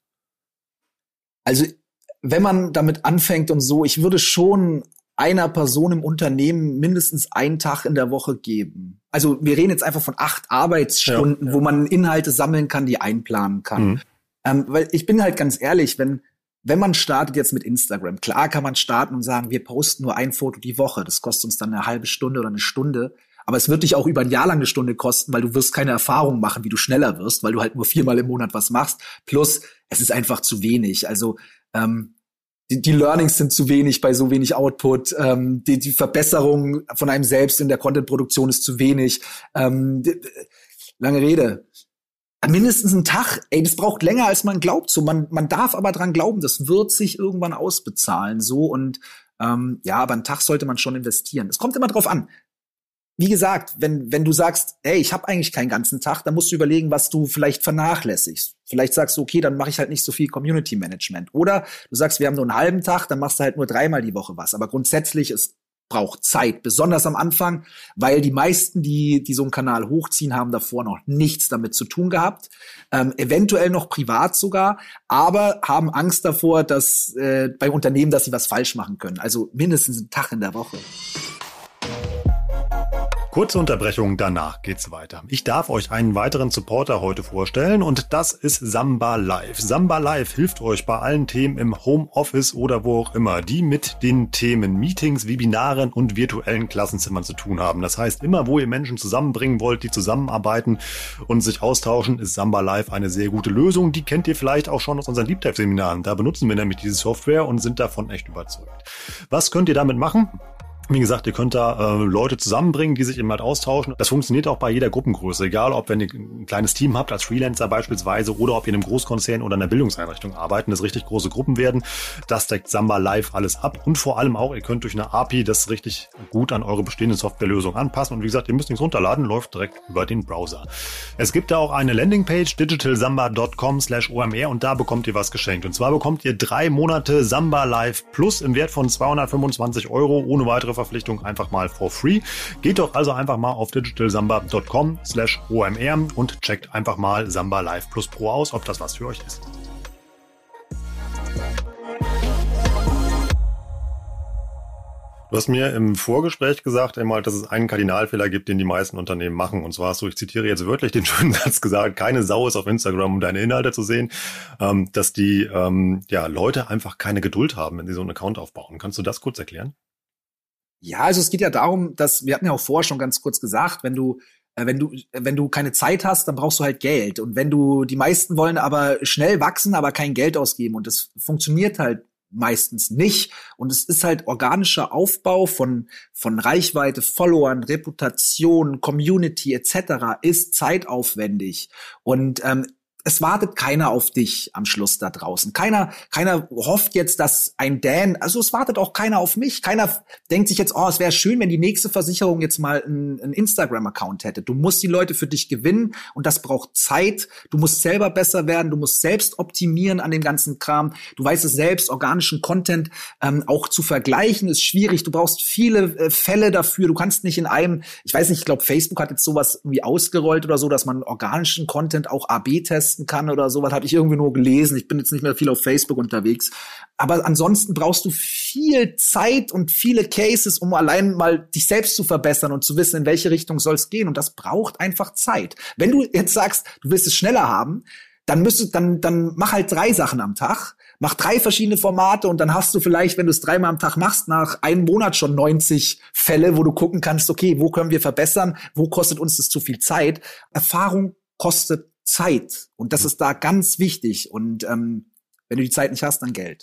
Also, wenn man damit anfängt und so, ich würde schon einer Person im Unternehmen mindestens einen Tag in der Woche geben. Also, wir reden jetzt einfach von acht Arbeitsstunden, ja, ja. wo man Inhalte sammeln kann, die einplanen kann. Mhm. Ähm, weil ich bin halt ganz ehrlich, wenn wenn man startet jetzt mit Instagram, klar kann man starten und sagen, wir posten nur ein Foto die Woche. Das kostet uns dann eine halbe Stunde oder eine Stunde. Aber es wird dich auch über ein Jahr lang eine Stunde kosten, weil du wirst keine Erfahrung machen, wie du schneller wirst, weil du halt nur viermal im Monat was machst. Plus, es ist einfach zu wenig. Also ähm, die, die Learnings sind zu wenig bei so wenig Output. Ähm, die, die Verbesserung von einem selbst in der Content-Produktion ist zu wenig. Ähm, die, lange Rede. Mindestens einen Tag, ey, das braucht länger, als man glaubt. So, man, man darf aber dran glauben, das wird sich irgendwann ausbezahlen. So und ähm, ja, aber einen Tag sollte man schon investieren. Es kommt immer drauf an. Wie gesagt, wenn wenn du sagst, ey, ich habe eigentlich keinen ganzen Tag, dann musst du überlegen, was du vielleicht vernachlässigst. Vielleicht sagst du, okay, dann mache ich halt nicht so viel Community Management. Oder du sagst, wir haben nur einen halben Tag, dann machst du halt nur dreimal die Woche was. Aber grundsätzlich, es braucht Zeit, besonders am Anfang, weil die meisten, die die so einen Kanal hochziehen, haben davor noch nichts damit zu tun gehabt, ähm, eventuell noch privat sogar, aber haben Angst davor, dass äh, bei Unternehmen, dass sie was falsch machen können. Also mindestens einen Tag in der Woche. Kurze Unterbrechung, danach geht's weiter. Ich darf euch einen weiteren Supporter heute vorstellen und das ist Samba Live. Samba Live hilft euch bei allen Themen im Homeoffice oder wo auch immer, die mit den Themen Meetings, Webinaren und virtuellen Klassenzimmern zu tun haben. Das heißt, immer wo ihr Menschen zusammenbringen wollt, die zusammenarbeiten und sich austauschen, ist Samba Live eine sehr gute Lösung. Die kennt ihr vielleicht auch schon aus unseren Deep Dive Seminaren. Da benutzen wir nämlich diese Software und sind davon echt überzeugt. Was könnt ihr damit machen? Wie gesagt, ihr könnt da äh, Leute zusammenbringen, die sich eben halt austauschen. Das funktioniert auch bei jeder Gruppengröße, egal ob wenn ihr ein kleines Team habt als Freelancer beispielsweise oder ob ihr in einem Großkonzern oder in einer Bildungseinrichtung arbeiten, das richtig große Gruppen werden. Das deckt Samba Live alles ab und vor allem auch, ihr könnt durch eine A P I das richtig gut an eure bestehende Softwarelösung anpassen und wie gesagt, ihr müsst nichts runterladen, läuft direkt über den Browser. Es gibt da auch eine Landingpage, digitalsamba dot com slash O M R und da bekommt ihr was geschenkt. Und zwar bekommt ihr drei Monate Samba Live Plus im Wert von zweihundertfünfundzwanzig Euro ohne weitere Verpflichtung einfach mal for free. Geht doch also einfach mal auf digitalsamba dot com slash O M R und checkt einfach mal Samba Live Plus Pro aus, ob das was für euch ist. Du hast mir im Vorgespräch gesagt, einmal, dass es einen Kardinalfehler gibt, den die meisten Unternehmen machen. Und zwar hast du, ich zitiere jetzt wörtlich den schönen Satz gesagt, keine Sau ist auf Instagram, um deine Inhalte zu sehen, ähm, dass die ähm, ja, Leute einfach keine Geduld haben, wenn sie so einen Account aufbauen. Kannst du das kurz erklären? Ja, also es geht ja darum, dass, wir hatten ja auch vorher schon ganz kurz gesagt, wenn du äh, wenn du wenn du keine Zeit hast, dann brauchst du halt Geld. Und wenn du, die meisten wollen aber schnell wachsen, aber kein Geld ausgeben. Und das funktioniert halt meistens nicht. Und es ist halt organischer Aufbau von von Reichweite, Followern, Reputation, Community et cetera ist zeitaufwendig. Und ähm, es wartet keiner auf dich am Schluss da draußen. Keiner, keiner hofft jetzt, dass ein Dan, also es wartet auch keiner auf mich. Keiner denkt sich jetzt, oh, es wäre schön, wenn die nächste Versicherung jetzt mal einen, einen Instagram-Account hätte. Du musst die Leute für dich gewinnen und das braucht Zeit. Du musst selber besser werden, du musst selbst optimieren an dem ganzen Kram. Du weißt es selbst, organischen Content ähm, auch zu vergleichen ist schwierig. Du brauchst viele äh, Fälle dafür. Du kannst nicht in einem, ich weiß nicht, ich glaube, Facebook hat jetzt sowas irgendwie ausgerollt oder so, dass man organischen Content auch A B testen kann oder sowas, habe ich irgendwie nur gelesen. Ich bin jetzt nicht mehr viel auf Facebook unterwegs. Aber ansonsten brauchst du viel Zeit und viele Cases, um allein mal dich selbst zu verbessern und zu wissen, in welche Richtung soll es gehen. Und das braucht einfach Zeit. Wenn du jetzt sagst, du willst es schneller haben, dann müsstest, dann, dann mach halt drei Sachen am Tag. Mach drei verschiedene Formate und dann hast du vielleicht, wenn du es dreimal am Tag machst, nach einem Monat schon neunzig Fälle, wo du gucken kannst, okay, wo können wir verbessern? Wo kostet uns das zu viel Zeit? Erfahrung kostet Zeit. Und das ist da ganz wichtig. Und ähm, wenn du die Zeit nicht hast, dann Geld.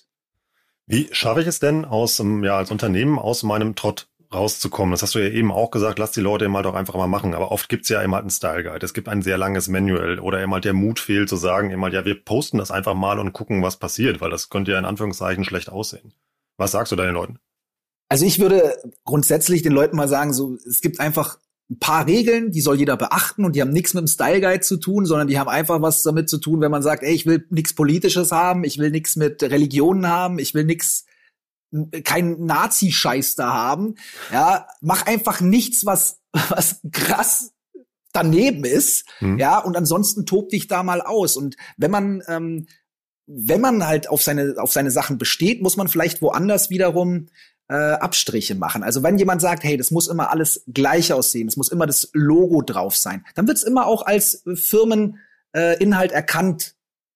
Wie schaffe ich es denn, aus ja als Unternehmen aus meinem Trott rauszukommen? Das hast du ja eben auch gesagt, lass die Leute eben halt auch einfach mal machen. Aber oft gibt's ja eben halt einen Style Guide. Es gibt ein sehr langes Manual oder eben halt der Mut fehlt zu sagen, eben halt, ja, wir posten das einfach mal und gucken, was passiert, weil das könnte ja in Anführungszeichen schlecht aussehen. Was sagst du deinen Leuten? Also ich würde grundsätzlich den Leuten mal sagen, so, es gibt einfach ein paar Regeln, die soll jeder beachten und die haben nichts mit dem Style Guide zu tun, sondern die haben einfach was damit zu tun, wenn man sagt, ey, ich will nichts Politisches haben, ich will nichts mit Religionen haben, ich will nichts, kein Nazi-Scheiß da haben. Ja, mach einfach nichts, was was krass daneben ist. Hm. Ja, und ansonsten tob dich da mal aus. Und wenn man ähm, wenn man halt auf seine auf seine Sachen besteht, muss man vielleicht woanders wiederum Äh, Abstriche machen. Also wenn jemand sagt, hey, das muss immer alles gleich aussehen, es muss immer das Logo drauf sein, dann wird es immer auch als Firmeninhalt äh, erkannt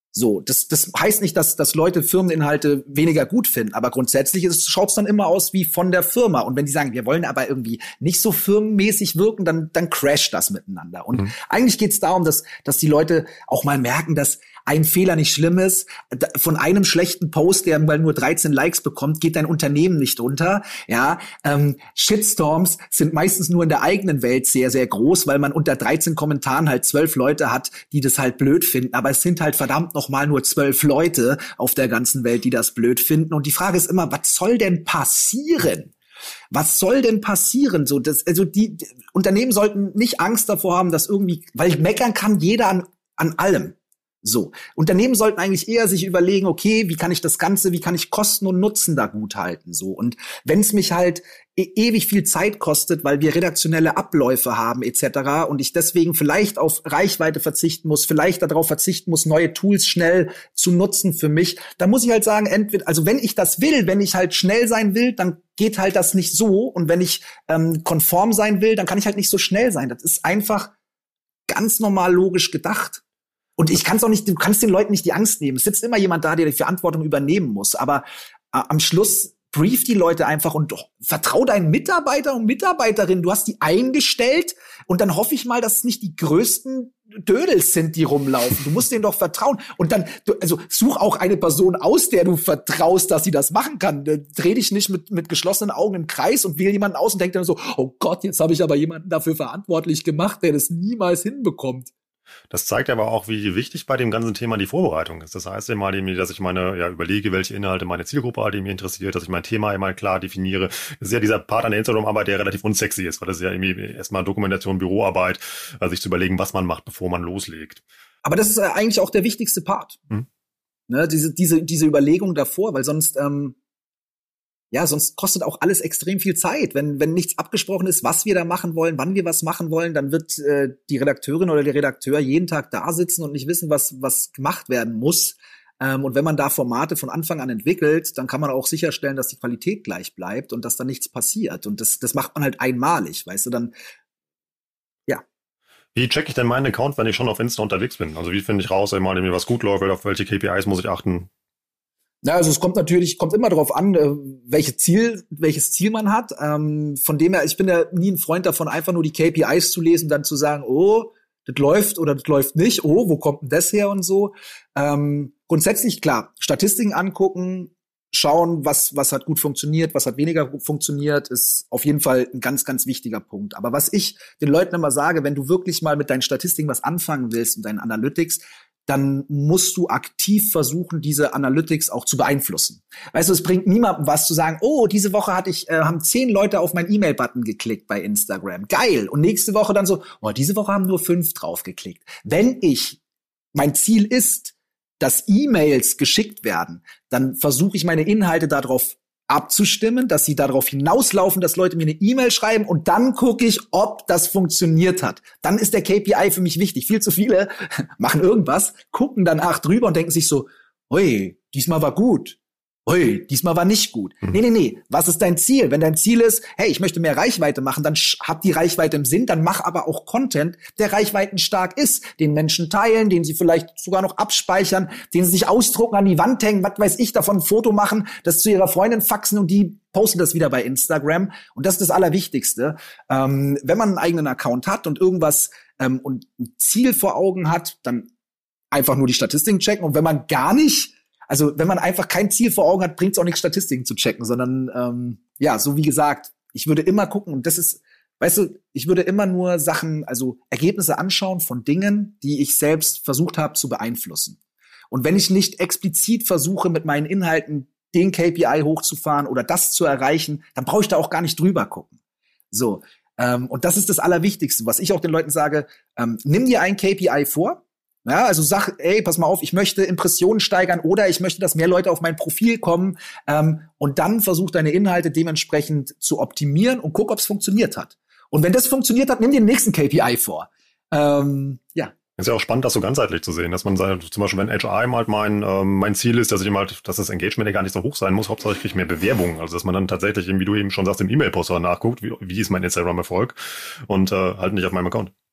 So, das, das heißt nicht, dass, dass Leute Firmeninhalte weniger gut finden, aber grundsätzlich schaut es dann immer aus wie von der Firma. Und wenn die sagen, wir wollen aber irgendwie nicht so firmenmäßig wirken, dann, dann crasht das miteinander. Und mhm. eigentlich geht es darum, dass, dass die Leute auch mal merken, dass ein Fehler nicht schlimm ist. Von einem schlechten Post, der mal nur dreizehn Likes bekommt, geht dein Unternehmen nicht unter. Ja, ähm, Shitstorms sind meistens nur in der eigenen Welt sehr, sehr groß, weil man unter dreizehn Kommentaren halt zwölf Leute hat, die das halt blöd finden. Aber es sind halt verdammt noch mal nur zwölf Leute auf der ganzen Welt, die das blöd finden. Und die Frage ist immer, was soll denn passieren? Was soll denn passieren? So, das, also die, die Unternehmen sollten nicht Angst davor haben, dass irgendwie, weil meckern kann jeder an, an allem. So, Unternehmen sollten eigentlich eher sich überlegen, okay, wie kann ich das Ganze, wie kann ich Kosten und Nutzen da gut halten, so. Und wenn es mich halt e- ewig viel Zeit kostet, weil wir redaktionelle Abläufe haben et cetera und ich deswegen vielleicht auf Reichweite verzichten muss, vielleicht darauf verzichten muss, neue Tools schnell zu nutzen für mich, dann muss ich halt sagen, entweder, also wenn ich das will, wenn ich halt schnell sein will, dann geht halt das nicht so, und wenn ich ähm, konform sein will, dann kann ich halt nicht so schnell sein. Das ist einfach ganz normal logisch gedacht. Und ich kann es auch nicht, du kannst den Leuten nicht die Angst nehmen. Es sitzt immer jemand da, der die Verantwortung übernehmen muss. Aber äh, am Schluss brief die Leute einfach und doch, vertrau deinen Mitarbeiter und Mitarbeiterinnen. Du hast die eingestellt und dann hoffe ich mal, dass es nicht die größten Dödels sind, die rumlaufen. Du musst denen doch vertrauen. Und dann, du, also such auch eine Person aus, der du vertraust, dass sie das machen kann. Dreh dich nicht mit, mit geschlossenen Augen im Kreis und wähl jemanden aus und denk dann so, oh Gott, jetzt habe ich aber jemanden dafür verantwortlich gemacht, der das niemals hinbekommt. Das zeigt aber auch, wie wichtig bei dem ganzen Thema die Vorbereitung ist. Das heißt immer, dass ich meine, ja, überlege, welche Inhalte meine Zielgruppe halt, die mich interessiert, dass ich mein Thema immer klar definiere. Das ist ja dieser Part an der Instagram-Arbeit, der relativ unsexy ist, weil das ist ja irgendwie erstmal Dokumentation, Büroarbeit, also sich zu überlegen, was man macht, bevor man loslegt. Aber das ist eigentlich auch der wichtigste Part. Hm. Ne, diese, diese, diese Überlegung davor, weil sonst, ähm, ja, sonst kostet auch alles extrem viel Zeit. Wenn wenn nichts abgesprochen ist, was wir da machen wollen, wann wir was machen wollen, dann wird äh, die Redakteurin oder der Redakteur jeden Tag da sitzen und nicht wissen, was was gemacht werden muss. Ähm, und wenn man da Formate von Anfang an entwickelt, dann kann man auch sicherstellen, dass die Qualität gleich bleibt und dass da nichts passiert. Und das das macht man halt einmalig, weißt du, dann, ja. Wie checke ich denn meinen Account, wenn ich schon auf Insta unterwegs bin? Also wie finde ich raus, einmal, wenn mir was gut läuft, auf welche K P Is muss ich achten? Na, also es kommt natürlich, kommt immer darauf an, welche Ziel, welches Ziel man hat. Ähm, von dem her, ich bin ja nie ein Freund davon, einfach nur die K P Is zu lesen, dann zu sagen, oh, das läuft oder das läuft nicht, oh, wo kommt denn das her und so. Ähm, grundsätzlich, klar, Statistiken angucken, schauen, was, was hat gut funktioniert, was hat weniger gut funktioniert, ist auf jeden Fall ein ganz, ganz wichtiger Punkt. Aber was ich den Leuten immer sage, wenn du wirklich mal mit deinen Statistiken was anfangen willst und deinen Analytics, dann musst du aktiv versuchen, diese Analytics auch zu beeinflussen. Weißt du, es bringt niemandem was zu sagen, oh, diese Woche hatte ich, äh, haben zehn Leute auf meinen E-Mail-Button geklickt bei Instagram. Geil. Und nächste Woche dann so, oh, diese Woche haben nur fünf drauf geklickt. Wenn ich, mein Ziel ist, dass E-Mails geschickt werden, dann versuche ich meine Inhalte darauf abzustimmen, dass sie darauf hinauslaufen, dass Leute mir eine E-Mail schreiben, und dann gucke ich, ob das funktioniert hat. Dann ist der K P I für mich wichtig. Viel zu viele machen irgendwas, gucken danach drüber und denken sich so, ui, diesmal war gut. Ui, diesmal war nicht gut. Mhm. Nee, nee, nee. Was ist dein Ziel? Wenn dein Ziel ist, hey, ich möchte mehr Reichweite machen, dann hab die Reichweite im Sinn, dann mach aber auch Content, der reichweitenstark ist, den Menschen teilen, den sie vielleicht sogar noch abspeichern, den sie sich ausdrucken, an die Wand hängen, was weiß ich, davon ein Foto machen, das zu ihrer Freundin faxen und die posten das wieder bei Instagram. Und das ist das Allerwichtigste. Ähm, wenn man einen eigenen Account hat und irgendwas ähm, und ein Ziel vor Augen hat, dann einfach nur die Statistiken checken. Und wenn man gar nicht Also wenn man einfach kein Ziel vor Augen hat, bringt es auch nichts, Statistiken zu checken, sondern ähm, ja, so wie gesagt, ich würde immer gucken, und das ist, weißt du, ich würde immer nur Sachen, also Ergebnisse anschauen von Dingen, die ich selbst versucht habe zu beeinflussen. Und wenn ich nicht explizit versuche, mit meinen Inhalten den K P I hochzufahren oder das zu erreichen, dann brauche ich da auch gar nicht drüber gucken. So, ähm, und das ist das Allerwichtigste, was ich auch den Leuten sage, ähm, nimm dir ein K P I vor. Ja, also sag, ey, pass mal auf, ich möchte Impressionen steigern oder ich möchte, dass mehr Leute auf mein Profil kommen, ähm, und dann versuch deine Inhalte dementsprechend zu optimieren und guck, ob es funktioniert hat. Und wenn das funktioniert hat, nimm dir den nächsten K P I vor. Ähm, ja. Ist ja auch spannend, das so ganzheitlich zu sehen, dass man sagt, zum Beispiel, wenn H R halt mein ähm, mein Ziel ist, dass ich halt, dass das Engagement ja gar nicht so hoch sein muss, Hauptsache ich kriege mehr Bewerbungen, also dass man dann tatsächlich, wie du eben schon sagst, im E-Mail-Poster nachguckt, wie, wie ist mein Instagram-Erfolg, und äh, halt nicht auf meinem Account.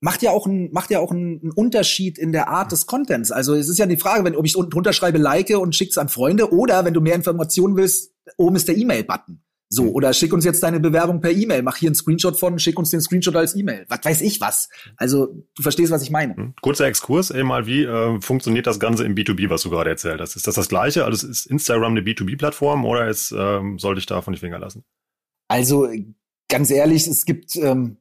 macht ja auch ein, macht ja auch einen, einen Unterschied in der Art des Contents. Also es ist ja die Frage, wenn ob ich unten drunter schreibe, like und schick's an Freunde, oder wenn du mehr Informationen willst, oben ist der E-Mail-Button. So, oder schick uns jetzt deine Bewerbung per E-Mail, mach hier einen Screenshot von, schick uns den Screenshot als E-Mail. Was weiß ich was. Also, du verstehst, was ich meine. Kurzer Exkurs, eben mal, wie äh, funktioniert das Ganze im B zwei B, was du gerade erzählt hast? Ist das das Gleiche? Also ist Instagram eine B zwei B-Plattform oder ist, ähm, sollte ich da von die Finger lassen? Also, ganz ehrlich, es gibt, ähm,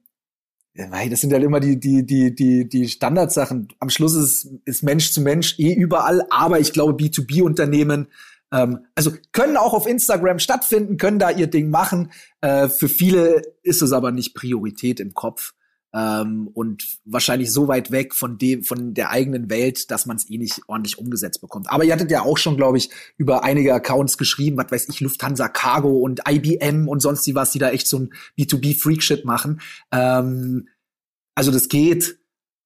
das sind halt immer die, die, die, die, die Standardsachen. Am Schluss ist, ist Mensch zu Mensch eh überall, aber ich glaube, B zwei B-Unternehmen also können auch auf Instagram stattfinden, können da ihr Ding machen. Äh, für viele ist es aber nicht Priorität im Kopf ähm, und wahrscheinlich so weit weg von dem, von der eigenen Welt, dass man es eh nicht ordentlich umgesetzt bekommt. Aber ihr hattet ja auch schon, glaube ich, über einige Accounts geschrieben, was weiß ich, Lufthansa Cargo und I B M und sonst was, die da echt so ein B zwei B-Freak-Shit machen. Ähm, also das geht,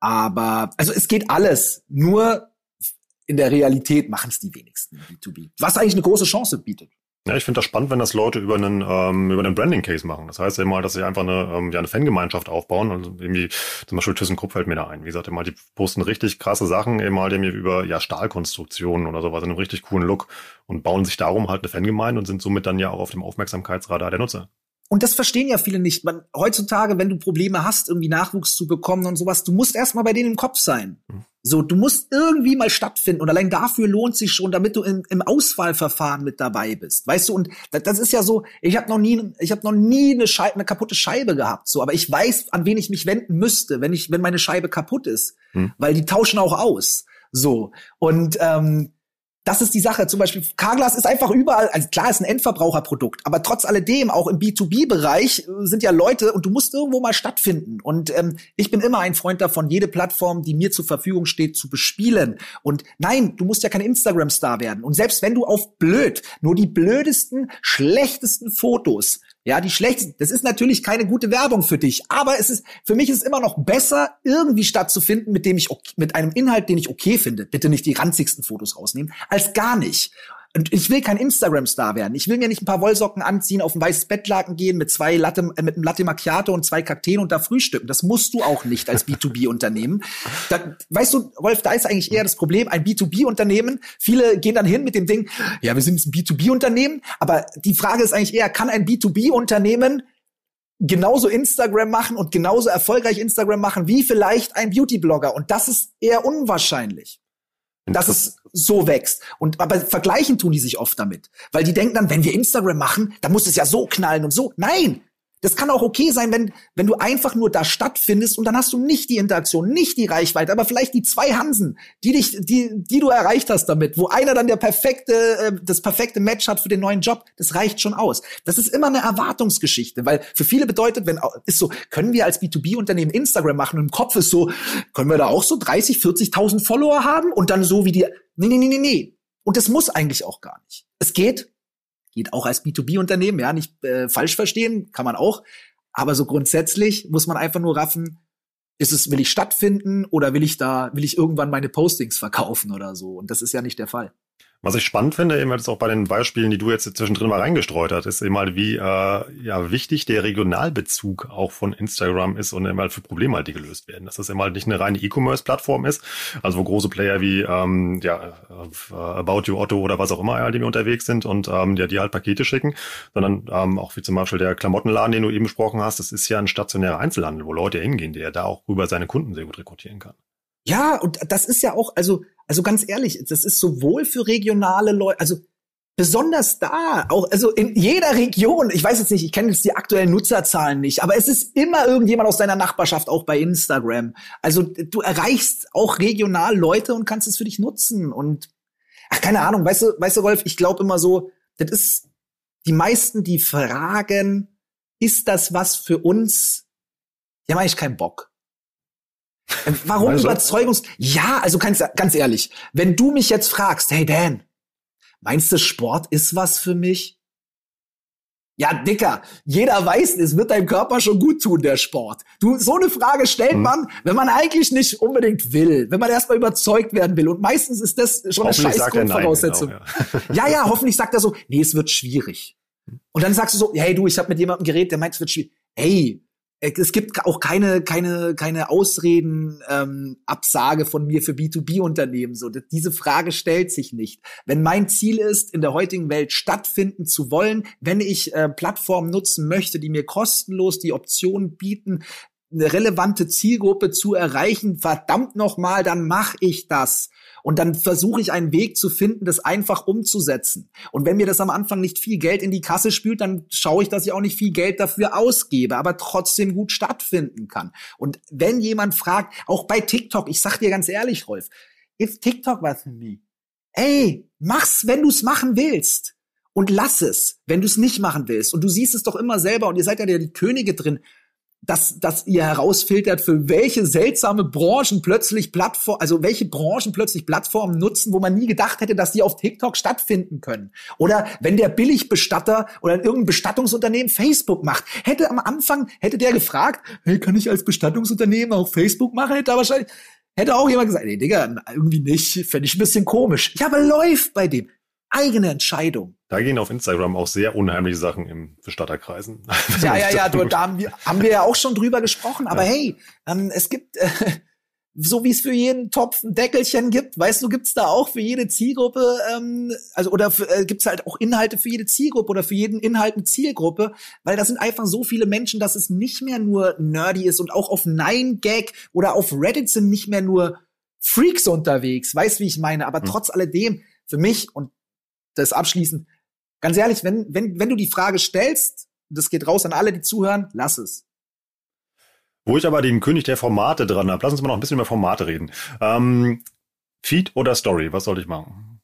aber also es geht alles, nur in der Realität machen es die wenigsten B zwei B. Was eigentlich eine große Chance bietet. Ja, ich finde das spannend, wenn das Leute über einen ähm, über einen Branding-Case machen. Das heißt ja mal, dass sie einfach eine ähm, ja eine Fangemeinschaft aufbauen. Und irgendwie zum Beispiel ThyssenKrupp fällt mir da ein. Wie gesagt, immer die posten richtig krasse Sachen, eben mal irgendwie über ja Stahlkonstruktionen oder sowas in einem richtig coolen Look und bauen sich darum halt eine Fangemeinde und sind somit dann ja auch auf dem Aufmerksamkeitsradar der Nutzer. Und das verstehen ja viele nicht. Man, heutzutage, wenn du Probleme hast, irgendwie Nachwuchs zu bekommen und sowas, du musst erstmal bei denen im Kopf sein. Hm. So, du musst irgendwie mal stattfinden. Und allein dafür lohnt sich schon, damit du im, im Auswahlverfahren mit dabei bist. Weißt du, und das, das ist ja so, ich habe noch nie, ich habe noch nie eine, Scheibe, eine kaputte Scheibe gehabt. So, aber ich weiß, an wen ich mich wenden müsste, wenn ich, wenn meine Scheibe kaputt ist. Hm. Weil die tauschen auch aus. So. Und, ähm, das ist die Sache. Zum Beispiel, Carglass ist einfach überall, also klar, ist ein Endverbraucherprodukt, aber trotz alledem, auch im B zwei B-Bereich sind ja Leute und du musst irgendwo mal stattfinden. Und ähm, ich bin immer ein Freund davon, jede Plattform, die mir zur Verfügung steht, zu bespielen. Und nein, du musst ja kein Instagram-Star werden. Und selbst wenn du auf blöd, nur die blödesten, schlechtesten Fotos, ja, die schlechtesten, das ist natürlich keine gute Werbung für dich, aber es ist, für mich ist es immer noch besser, irgendwie stattzufinden, mit dem ich, okay, mit einem Inhalt, den ich okay finde. Bitte nicht die ranzigsten Fotos rausnehmen, als gar nicht. Und ich will kein Instagram-Star werden. Ich will mir nicht ein paar Wollsocken anziehen, auf ein weißes Bettlaken gehen mit zwei Latte, äh, mit einem Latte Macchiato und zwei Kakteen und da frühstücken. Das musst du auch nicht als B zwei B-Unternehmen. Da, weißt du, Rolf, da ist eigentlich eher das Problem, ein B zwei B-Unternehmen. Viele gehen dann hin mit dem Ding, ja, wir sind ein B zwei B-Unternehmen. Aber die Frage ist eigentlich eher, kann ein B zwei B-Unternehmen genauso Instagram machen und genauso erfolgreich Instagram machen wie vielleicht ein Beauty-Blogger? Und das ist eher unwahrscheinlich, dass es so wächst. Und aber vergleichen tun die sich oft damit. Weil die denken dann, wenn wir Instagram machen, dann muss es ja so knallen und so. Nein! Das kann auch okay sein, wenn wenn du einfach nur da stattfindest und dann hast du nicht die Interaktion, nicht die Reichweite, aber vielleicht die zwei Hansen, die dich, die die du erreicht hast damit, wo einer dann der perfekte, äh, das perfekte Match hat für den neuen Job. Das reicht schon aus. Das ist immer eine Erwartungsgeschichte, weil für viele bedeutet, wenn ist so, können wir als B zwei B-Unternehmen Instagram machen und im Kopf ist so, können wir da auch so dreißig, vierzigtausend Follower haben und dann so wie die, nee, nee, nee, nee, nee. Und das muss eigentlich auch gar nicht. Es geht Geht auch als B zwei B-Unternehmen, ja, nicht äh, falsch verstehen, kann man auch. Aber so grundsätzlich muss man einfach nur raffen, ist es, will ich stattfinden oder will ich da, will ich irgendwann meine Postings verkaufen oder so? Und das ist ja nicht der Fall. Was ich spannend finde, eben jetzt auch bei den Beispielen, die du jetzt zwischendrin mal reingestreut hast, ist eben mal, wie äh, ja wichtig der Regionalbezug auch von Instagram ist und eben halt für Probleme halt, die gelöst werden. Dass das eben halt nicht eine reine E-Commerce-Plattform ist, also wo große Player wie ähm, ja äh, About You, Otto oder was auch immer halt, die unterwegs sind und ähm, ja, die halt Pakete schicken, sondern ähm, auch wie zum Beispiel der Klamottenladen, den du eben besprochen hast, das ist ja ein stationärer Einzelhandel, wo Leute hingehen, der da auch über seine Kunden sehr gut rekrutieren kann. Ja, und das ist ja auch, also, also ganz ehrlich, das ist sowohl für regionale Leute, also besonders da, auch, also in jeder Region, ich weiß jetzt nicht, ich kenne jetzt die aktuellen Nutzerzahlen nicht, aber es ist immer irgendjemand aus deiner Nachbarschaft, auch bei Instagram. Also du erreichst auch regional Leute und kannst es für dich nutzen und, ach, keine Ahnung, weißt du, weißt du, Rolf, ich glaube immer so, das ist, die meisten, die fragen, ist das was für uns? Die haben eigentlich keinen Bock. Warum also, Überzeugungs... Ja, also ganz, ganz ehrlich, wenn du mich jetzt fragst, hey Dan, meinst du, Sport ist was für mich? Ja, Dicker, jeder weiß, es wird deinem Körper schon gut tun, der Sport. Du, so eine Frage stellt man, wenn man eigentlich nicht unbedingt will, wenn man erstmal überzeugt werden will. Und meistens ist das schon eine scheiß Grundvoraussetzung. Genau, ja. ja, ja, hoffentlich sagt er so, nee, es wird schwierig. Und dann sagst du so, hey du, ich habe mit jemandem geredet, der meint, es wird schwierig. Hey, Es gibt auch keine keine keine Ausreden ähm, Absage von mir für B zwei B Unternehmen. So, diese Frage stellt sich nicht. Wenn mein Ziel ist, in der heutigen Welt stattfinden zu wollen, wenn ich äh, Plattformen nutzen möchte, die mir kostenlos die Option bieten, eine relevante Zielgruppe zu erreichen, verdammt nochmal, dann mache ich das. Und dann versuche ich einen Weg zu finden, das einfach umzusetzen. Und wenn mir das am Anfang nicht viel Geld in die Kasse spült, dann schaue ich, dass ich auch nicht viel Geld dafür ausgebe, aber trotzdem gut stattfinden kann. Und wenn jemand fragt, auch bei TikTok, ich sag dir ganz ehrlich, Rolf, if TikTok was für mich, ey, mach's, wenn du's machen willst. Und lass es, wenn du's nicht machen willst. Und du siehst es doch immer selber, und ihr seid ja die Könige drin, dass, dass ihr herausfiltert, für welche seltsame Branchen plötzlich Plattformen, also welche Branchen plötzlich Plattformen nutzen, wo man nie gedacht hätte, dass die auf TikTok stattfinden können. Oder wenn der Billigbestatter oder irgendein Bestattungsunternehmen Facebook macht, hätte am Anfang, hätte der gefragt, hey, kann ich als Bestattungsunternehmen auch Facebook machen? Hätte er wahrscheinlich, hätte auch jemand gesagt, nee, Digga, irgendwie nicht, fände ich ein bisschen komisch. Ja, aber läuft bei dem. Eigene Entscheidung. Da gehen auf Instagram auch sehr unheimliche Sachen im Bestatterkreisen. Ja, ja, ja, da, da haben, wir, haben wir ja auch schon drüber gesprochen. Aber ja. hey, ähm, es gibt, äh, so wie es für jeden Topf ein Deckelchen gibt, weißt du, gibt's da auch für jede Zielgruppe, ähm, also oder für, äh, gibt's halt auch Inhalte für jede Zielgruppe oder für jeden Inhalt eine Zielgruppe, weil da sind einfach so viele Menschen, dass es nicht mehr nur nerdy ist und auch auf nine gag oder auf Reddit sind nicht mehr nur Freaks unterwegs, weißt wie ich meine, aber hm. trotz alledem, für mich und das abschließend, ganz ehrlich, wenn, wenn, wenn du die Frage stellst, das geht raus an alle, die zuhören, lass es. Wo ich aber den König der Formate dran habe, lass uns mal noch ein bisschen über Formate reden. Ähm, Feed oder Story, was soll ich machen?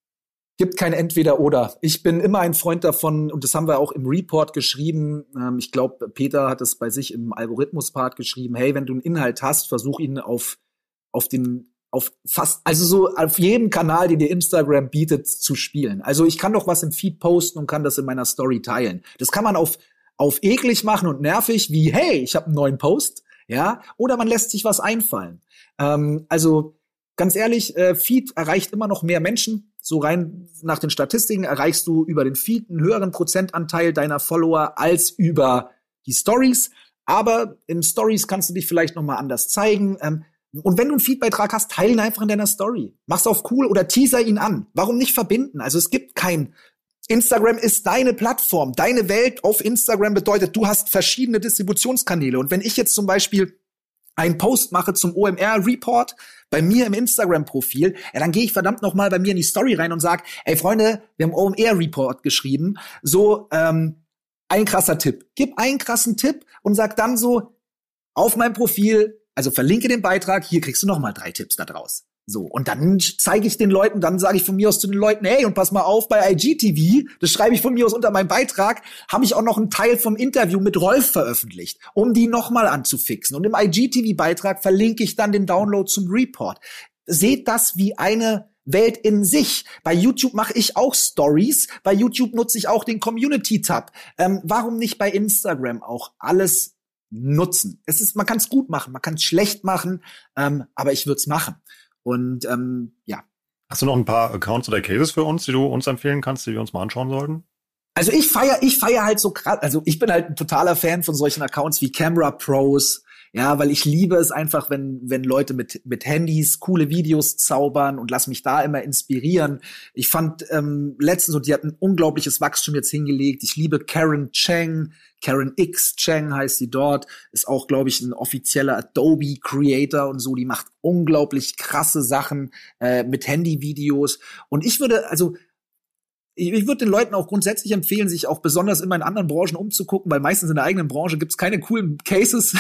Gibt kein Entweder-Oder. Ich bin immer ein Freund davon, und das haben wir auch im Report geschrieben, ähm, ich glaube, Peter hat es bei sich im Algorithmus-Part geschrieben, hey, wenn du einen Inhalt hast, versuch ihn auf, auf den auf fast, also so auf jedem Kanal, den dir Instagram bietet, zu spielen. Also ich kann doch was im Feed posten und kann das in meiner Story teilen. Das kann man auf auf eklig machen und nervig, wie hey, ich habe einen neuen Post, ja, oder man lässt sich was einfallen. Ähm, also ganz ehrlich, äh, Feed erreicht immer noch mehr Menschen. So rein nach den Statistiken erreichst du über den Feed einen höheren Prozentanteil deiner Follower als über die Stories. Aber in Stories kannst du dich vielleicht noch mal anders zeigen. Ähm, Und wenn du einen Feedbeitrag hast, teile ihn einfach in deiner Story. Mach's auf cool oder teaser ihn an. Warum nicht verbinden? Also es gibt kein, Instagram ist deine Plattform. Deine Welt auf Instagram bedeutet, du hast verschiedene Distributionskanäle. Und wenn ich jetzt zum Beispiel einen Post mache zum O M R-Report bei mir im Instagram-Profil, ja, dann gehe ich verdammt noch mal bei mir in die Story rein und sag, ey Freunde, wir haben O M R-Report geschrieben. So, ähm, ein krasser Tipp. Gib einen krassen Tipp und sag dann so, auf meinem Profil, also verlinke den Beitrag, hier kriegst du noch mal drei Tipps da draus. So, und dann zeige ich den Leuten, dann sage ich von mir aus zu den Leuten, hey, und pass mal auf, bei I G T V, das schreibe ich von mir aus unter meinem Beitrag, habe ich auch noch einen Teil vom Interview mit Rolf veröffentlicht, um die noch mal anzufixen. Und im I G T V-Beitrag verlinke ich dann den Download zum Report. Seht das wie eine Welt in sich. Bei YouTube mache ich auch Stories, bei YouTube nutze ich auch den Community-Tab. Ähm, warum nicht bei Instagram auch alles nutzen? Es ist, man kann es gut machen, man kann es schlecht machen, ähm, aber ich würde es machen. Und ähm, ja. Hast du noch ein paar Accounts oder Cases für uns, die du uns empfehlen kannst, die wir uns mal anschauen sollten? Also ich feier, ich feier halt so krass. Also ich bin halt ein totaler Fan von solchen Accounts wie Camera Pros. Ja, weil ich liebe es einfach, wenn wenn Leute mit mit Handys coole Videos zaubern und lass mich da immer inspirieren. Ich fand ähm, letztens, und die hat ein unglaubliches Wachstum jetzt hingelegt. Ich liebe Karen Cheng, Karen X Cheng heißt sie dort, ist auch, glaube ich, ein offizieller Adobe Creator und so. Die macht unglaublich krasse Sachen äh, mit Handyvideos. Und ich würde, also Ich, ich würde den Leuten auch grundsätzlich empfehlen, sich auch besonders immer in anderen Branchen umzugucken, weil meistens in der eigenen Branche gibt's keine coolen Cases.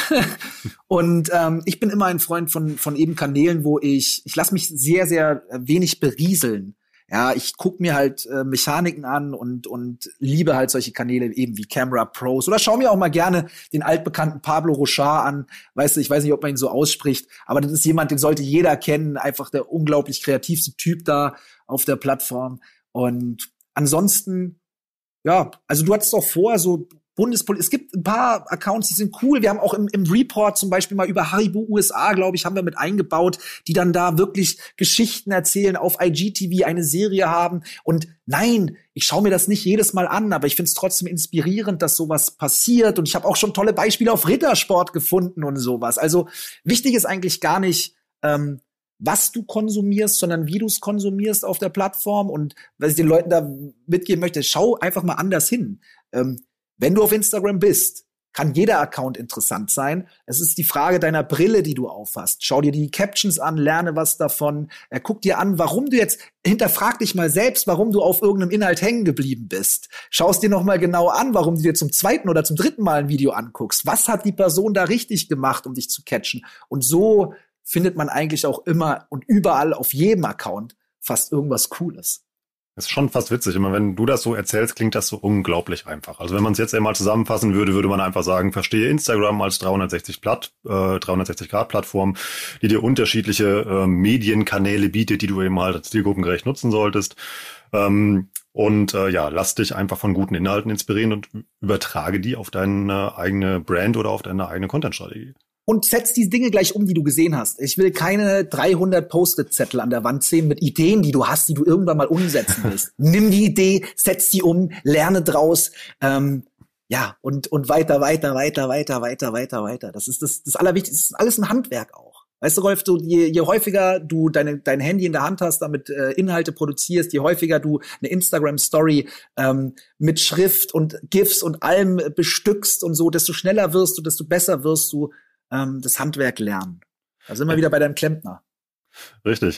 Und ähm, ich bin immer ein Freund von von eben Kanälen, wo ich ich lasse mich sehr sehr wenig berieseln. Ja, ich guck mir halt äh, Mechaniken an und und liebe halt solche Kanäle eben wie Camera Pros oder schau mir auch mal gerne den altbekannten Pablo Rochard an. Weißt du, ich weiß nicht, ob man ihn so ausspricht, aber das ist jemand, den sollte jeder kennen, einfach der unglaublich kreativste Typ da auf der Plattform. Und ansonsten, ja, also du hattest auch vorher so Bundespolizei. Es gibt ein paar Accounts, die sind cool. Wir haben auch im, im Report zum Beispiel mal über Haribo U S A, glaube ich, haben wir mit eingebaut, die dann da wirklich Geschichten erzählen, auf I G T V eine Serie haben. Und nein, ich schaue mir das nicht jedes Mal an, aber ich finde es trotzdem inspirierend, dass sowas passiert. Und ich habe auch schon tolle Beispiele auf Rittersport gefunden und sowas. Also wichtig ist eigentlich gar nicht, ähm, was du konsumierst, sondern wie du es konsumierst auf der Plattform. Und was ich den Leuten da mitgeben möchte, schau einfach mal anders hin. Ähm, Wenn du auf Instagram bist, kann jeder Account interessant sein. Es ist die Frage deiner Brille, die du aufhast. Schau dir die Captions an, lerne was davon. Äh, guck dir an, warum du jetzt, hinterfrag dich mal selbst, warum du auf irgendeinem Inhalt hängen geblieben bist. Schau es dir noch mal genau an, warum du dir zum zweiten oder zum dritten Mal ein Video anguckst. Was hat die Person da richtig gemacht, um dich zu catchen? Und so findet man eigentlich auch immer und überall auf jedem Account fast irgendwas Cooles. Das ist schon fast witzig. Immer wenn du das so erzählst, klingt das so unglaublich einfach. Also wenn man es jetzt einmal zusammenfassen würde, würde man einfach sagen, verstehe Instagram als dreihundertsechzig Platt, äh, dreihundertsechzig Grad Plattform, die dir unterschiedliche äh, Medienkanäle bietet, die du eben halt zielgruppengerecht nutzen solltest. Ähm, und äh, ja, lass dich einfach von guten Inhalten inspirieren und übertrage die auf deine eigene Brand oder auf deine eigene Content-Strategie. Und setz die Dinge gleich um, die du gesehen hast. Ich will keine dreihundert Post-it-Zettel an der Wand sehen mit Ideen, die du hast, die du irgendwann mal umsetzen willst. Nimm die Idee, setz die um, lerne draus. Ähm, ja, und und weiter, weiter, weiter, weiter, weiter, weiter, weiter. Das ist das, das Allerwichtigste. Das ist alles ein Handwerk auch. Weißt du, Rolf, du, je, je häufiger du deine, dein Handy in der Hand hast, damit äh, Inhalte produzierst, je häufiger du eine Instagram-Story ähm, mit Schrift und GIFs und allem bestückst und so, desto schneller wirst du, desto besser wirst du das Handwerk lernen. Da sind wir wieder bei deinem Klempner. Richtig.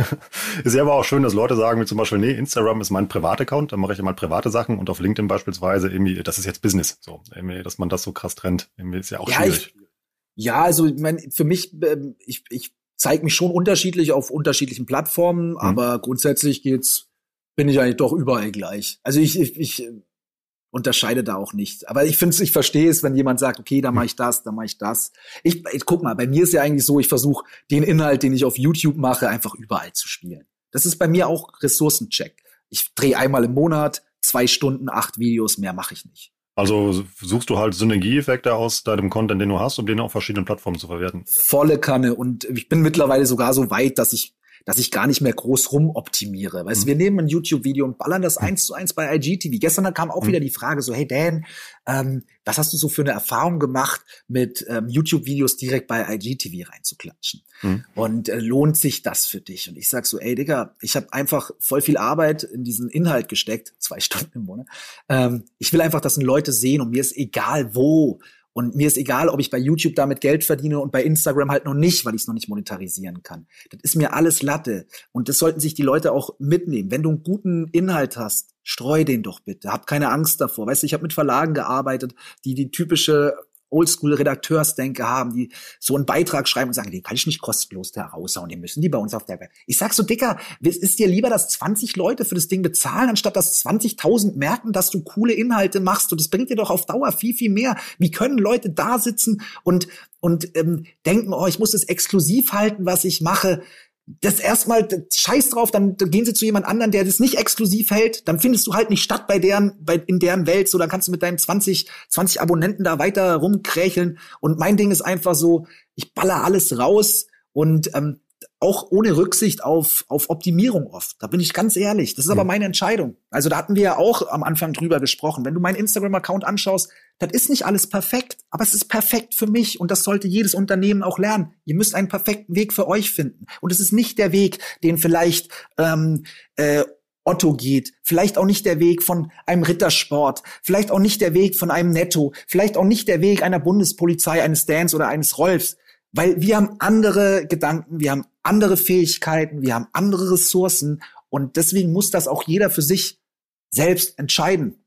Ist ja aber auch schön, dass Leute sagen, wie zum Beispiel, nee, Instagram ist mein Privataccount, da mache ich immer private Sachen und auf LinkedIn beispielsweise irgendwie, das ist jetzt Business. So, irgendwie, dass man das so krass trennt. Irgendwie ist ja auch ja, schwierig. Ich, ja, also ich mein, für mich, ich, ich zeige mich schon unterschiedlich auf unterschiedlichen Plattformen, hm. aber grundsätzlich geht's, bin ich eigentlich doch überall gleich. Also ich, ich, ich unterscheide da auch nicht. Aber ich finde es, ich verstehe es, wenn jemand sagt, okay, da mache ich das, da mache ich das. Ich, ich guck mal, bei mir ist ja eigentlich so, ich versuche den Inhalt, den ich auf YouTube mache, einfach überall zu spielen. Das ist bei mir auch Ressourcencheck. Ich drehe einmal im Monat, zwei Stunden, acht Videos, mehr mache ich nicht. Also suchst du halt Synergieeffekte aus deinem Content, den du hast, um den auf verschiedenen Plattformen zu verwerten? Volle Kanne. Und ich bin mittlerweile sogar so weit, dass ich dass ich gar nicht mehr groß rumoptimiere. Weißt du, mhm. wir nehmen ein YouTube-Video und ballern das eins zu eins bei I G T V. Gestern kam auch mhm. wieder die Frage so, hey Dan, ähm, was hast du so für eine Erfahrung gemacht, mit ähm, YouTube-Videos direkt bei I G T V reinzuklatschen? Mhm. Und äh, lohnt sich das für dich? Und ich sag so, ey Digga, ich habe einfach voll viel Arbeit in diesen Inhalt gesteckt, zwei Stunden im Monat. Ähm, ich will einfach, dass Leute sehen und mir ist egal wo. Und mir ist egal, ob ich bei YouTube damit Geld verdiene und bei Instagram halt noch nicht, weil ich es noch nicht monetarisieren kann. Das ist mir alles Latte. Und das sollten sich die Leute auch mitnehmen. Wenn du einen guten Inhalt hast, streu den doch bitte. Hab keine Angst davor. Weißt du, ich habe mit Verlagen gearbeitet, die die typische Oldschool-Redakteursdenke haben, die so einen Beitrag schreiben und sagen, den kann ich nicht kostenlos da raushauen, die müssen die bei uns auf der Welt. Ich sag so, Dicker, ist dir lieber, dass zwanzig Leute für das Ding bezahlen, anstatt dass zwanzigtausend merken, dass du coole Inhalte machst? Und das bringt dir doch auf Dauer viel, viel mehr. Wie können Leute da sitzen und und ähm, denken, oh, ich muss das exklusiv halten, was ich mache? Das erstmal, scheiß drauf, dann gehen sie zu jemand anderen, der das nicht exklusiv hält, dann findest du halt nicht statt bei deren, bei, in deren Welt, so, dann kannst du mit deinen zwanzig, zwanzig Abonnenten da weiter rumkrächeln. Und mein Ding ist einfach so, ich baller alles raus und ähm, auch ohne Rücksicht auf auf Optimierung oft. Da bin ich ganz ehrlich. Das ist aber meine Entscheidung. Also da hatten wir ja auch am Anfang drüber gesprochen. Wenn du meinen Instagram-Account anschaust, das ist nicht alles perfekt, aber es ist perfekt für mich und das sollte jedes Unternehmen auch lernen. Ihr müsst einen perfekten Weg für euch finden. Und es ist nicht der Weg, den vielleicht ähm, äh, Otto geht, vielleicht auch nicht der Weg von einem Rittersport, vielleicht auch nicht der Weg von einem Netto, vielleicht auch nicht der Weg einer Bundespolizei, eines Dans oder eines Rolfs. Weil wir haben andere Gedanken, wir haben andere Fähigkeiten, wir haben andere Ressourcen und deswegen muss das auch jeder für sich selbst entscheiden.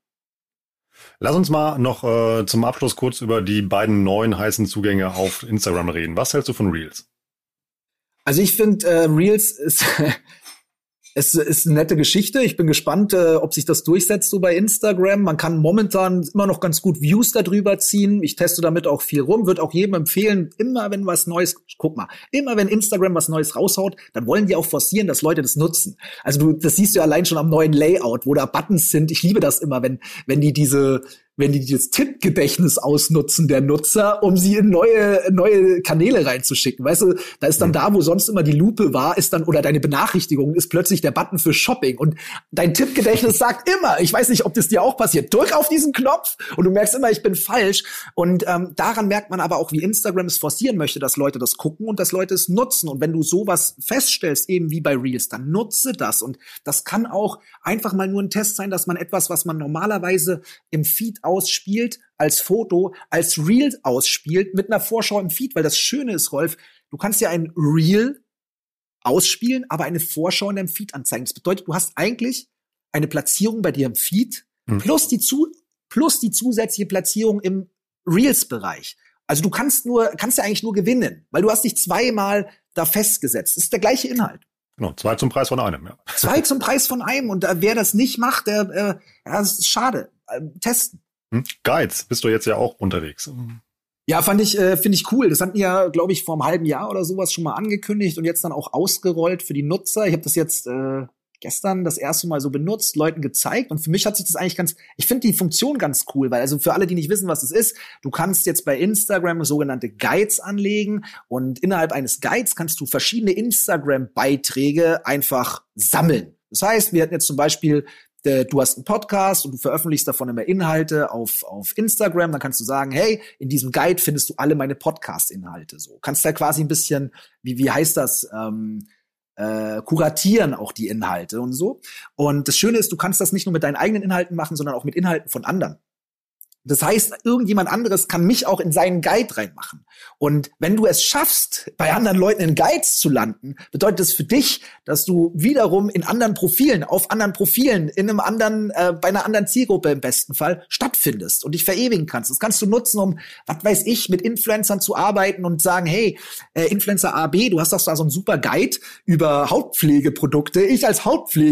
Lass uns mal noch äh, zum Abschluss kurz über die beiden neuen heißen Zugänge auf Instagram reden. Was hältst du von Reels? Also ich finde, äh, Reels ist Es ist eine nette Geschichte. Ich bin gespannt, äh, ob sich das durchsetzt so bei Instagram. Man kann momentan immer noch ganz gut Views darüber ziehen. Ich teste damit auch viel rum. Würde auch jedem empfehlen, immer wenn was Neues, guck mal, immer wenn Instagram was Neues raushaut, dann wollen die auch forcieren, dass Leute das nutzen. Also du, das siehst du ja allein schon am neuen Layout, wo da Buttons sind. Ich liebe das immer, wenn wenn die diese wenn die das Tippgedächtnis ausnutzen der Nutzer, um sie in neue neue Kanäle reinzuschicken. Weißt du, da ist dann mhm. da, wo sonst immer die Lupe war, ist dann, oder deine Benachrichtigung, ist plötzlich der Button für Shopping. Und dein Tippgedächtnis sagt immer, ich weiß nicht, ob das dir auch passiert, drück auf diesen Knopf und du merkst immer, ich bin falsch. Und ähm, daran merkt man aber auch, wie Instagram es forcieren möchte, dass Leute das gucken und dass Leute es nutzen. Und wenn du sowas feststellst, eben wie bei Reels, dann nutze das. Und das kann auch einfach mal nur ein Test sein, dass man etwas, was man normalerweise im Feed ausspielt, als Foto, als Reel ausspielt, mit einer Vorschau im Feed. Weil das Schöne ist, Rolf, du kannst ja ein Reel ausspielen, aber eine Vorschau in deinem Feed anzeigen. Das bedeutet, du hast eigentlich eine Platzierung bei dir im Feed mhm. plus die zu, plus die zusätzliche Platzierung im Reels-Bereich. Also du kannst nur, kannst ja eigentlich nur gewinnen, weil du hast dich zweimal da festgesetzt. Das ist der gleiche Inhalt. Genau, zwei zum Preis von einem, ja. Zwei zum Preis von einem. Und äh, wer das nicht macht, der, äh, ja, das ist schade. Äh, testen. Hm? Guides, bist du jetzt ja auch unterwegs. Ja, fand ich, äh, finde ich cool. Das hatten ja, glaube ich, vor einem halben Jahr oder sowas schon mal angekündigt und jetzt dann auch ausgerollt für die Nutzer. Ich habe das jetzt äh, gestern das erste Mal so benutzt, Leuten gezeigt. Und für mich hat sich das eigentlich ganz, ich finde die Funktion ganz cool, weil also für alle, die nicht wissen, was das ist, du kannst jetzt bei Instagram sogenannte Guides anlegen und innerhalb eines Guides kannst du verschiedene Instagram-Beiträge einfach sammeln. Das heißt, wir hatten jetzt zum Beispiel, du hast einen Podcast und du veröffentlichst davon immer Inhalte auf auf Instagram, dann kannst du sagen, hey, in diesem Guide findest du alle meine Podcast-Inhalte. So kannst da quasi ein bisschen, wie wie heißt das, ähm, äh, kuratieren auch die Inhalte und so. Und das Schöne ist, du kannst das nicht nur mit deinen eigenen Inhalten machen, sondern auch mit Inhalten von anderen. Das heißt, irgendjemand anderes kann mich auch in seinen Guide reinmachen. Und wenn du es schaffst, bei anderen Leuten in Guides zu landen, bedeutet das für dich, dass du wiederum in anderen Profilen, auf anderen Profilen, in einem anderen, äh, bei einer anderen Zielgruppe im besten Fall stattfindest und dich verewigen kannst. Das kannst du nutzen, um, was weiß ich, mit Influencern zu arbeiten und sagen, hey, äh, Influencer A B, du hast doch da so einen super Guide über Hautpflegeprodukte. Ich als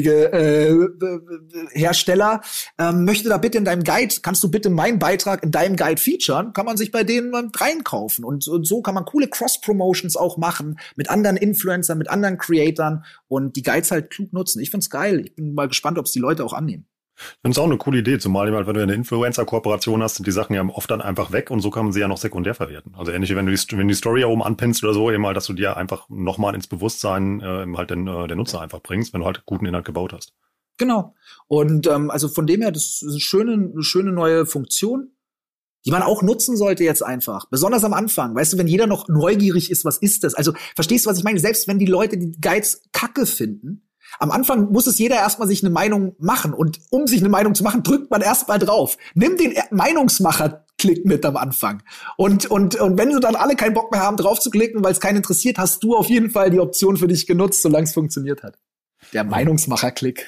Hautpflegehersteller äh, äh, möchte da bitte in deinem Guide, kannst du bitte mein Beitrag in deinem Guide featuren, kann man sich bei denen reinkaufen. Und, und so kann man coole Cross-Promotions auch machen mit anderen Influencern, mit anderen Creatoren und die Guides halt klug nutzen. Ich find's geil. Ich bin mal gespannt, ob es die Leute auch annehmen. Ich finde es auch eine coole Idee, zumal wenn du eine Influencer-Kooperation hast, sind die Sachen ja oft dann einfach weg und so kann man sie ja noch sekundär verwerten. Also ähnlich wie wenn du die, wenn die Story ja oben anpinnst oder so, eben halt, dass du dir einfach nochmal ins Bewusstsein äh, halt den, äh, der Nutzer einfach bringst, wenn du halt guten Inhalt gebaut hast. Genau. Und ähm, also von dem her, das ist eine schöne, eine schöne neue Funktion, die man auch nutzen sollte jetzt einfach. Besonders am Anfang. Weißt du, wenn jeder noch neugierig ist, was ist das? Also verstehst du, was ich meine? Selbst wenn die Leute die Guides kacke finden, am Anfang muss es jeder erstmal sich eine Meinung machen. Und um sich eine Meinung zu machen, drückt man erstmal drauf. Nimm den Meinungsmacher-Klick mit am Anfang. Und, und, und wenn sie dann alle keinen Bock mehr haben, drauf zu klicken, weil es keinen interessiert, hast du auf jeden Fall die Option für dich genutzt, solange es funktioniert hat. Der Meinungsmacher-Klick.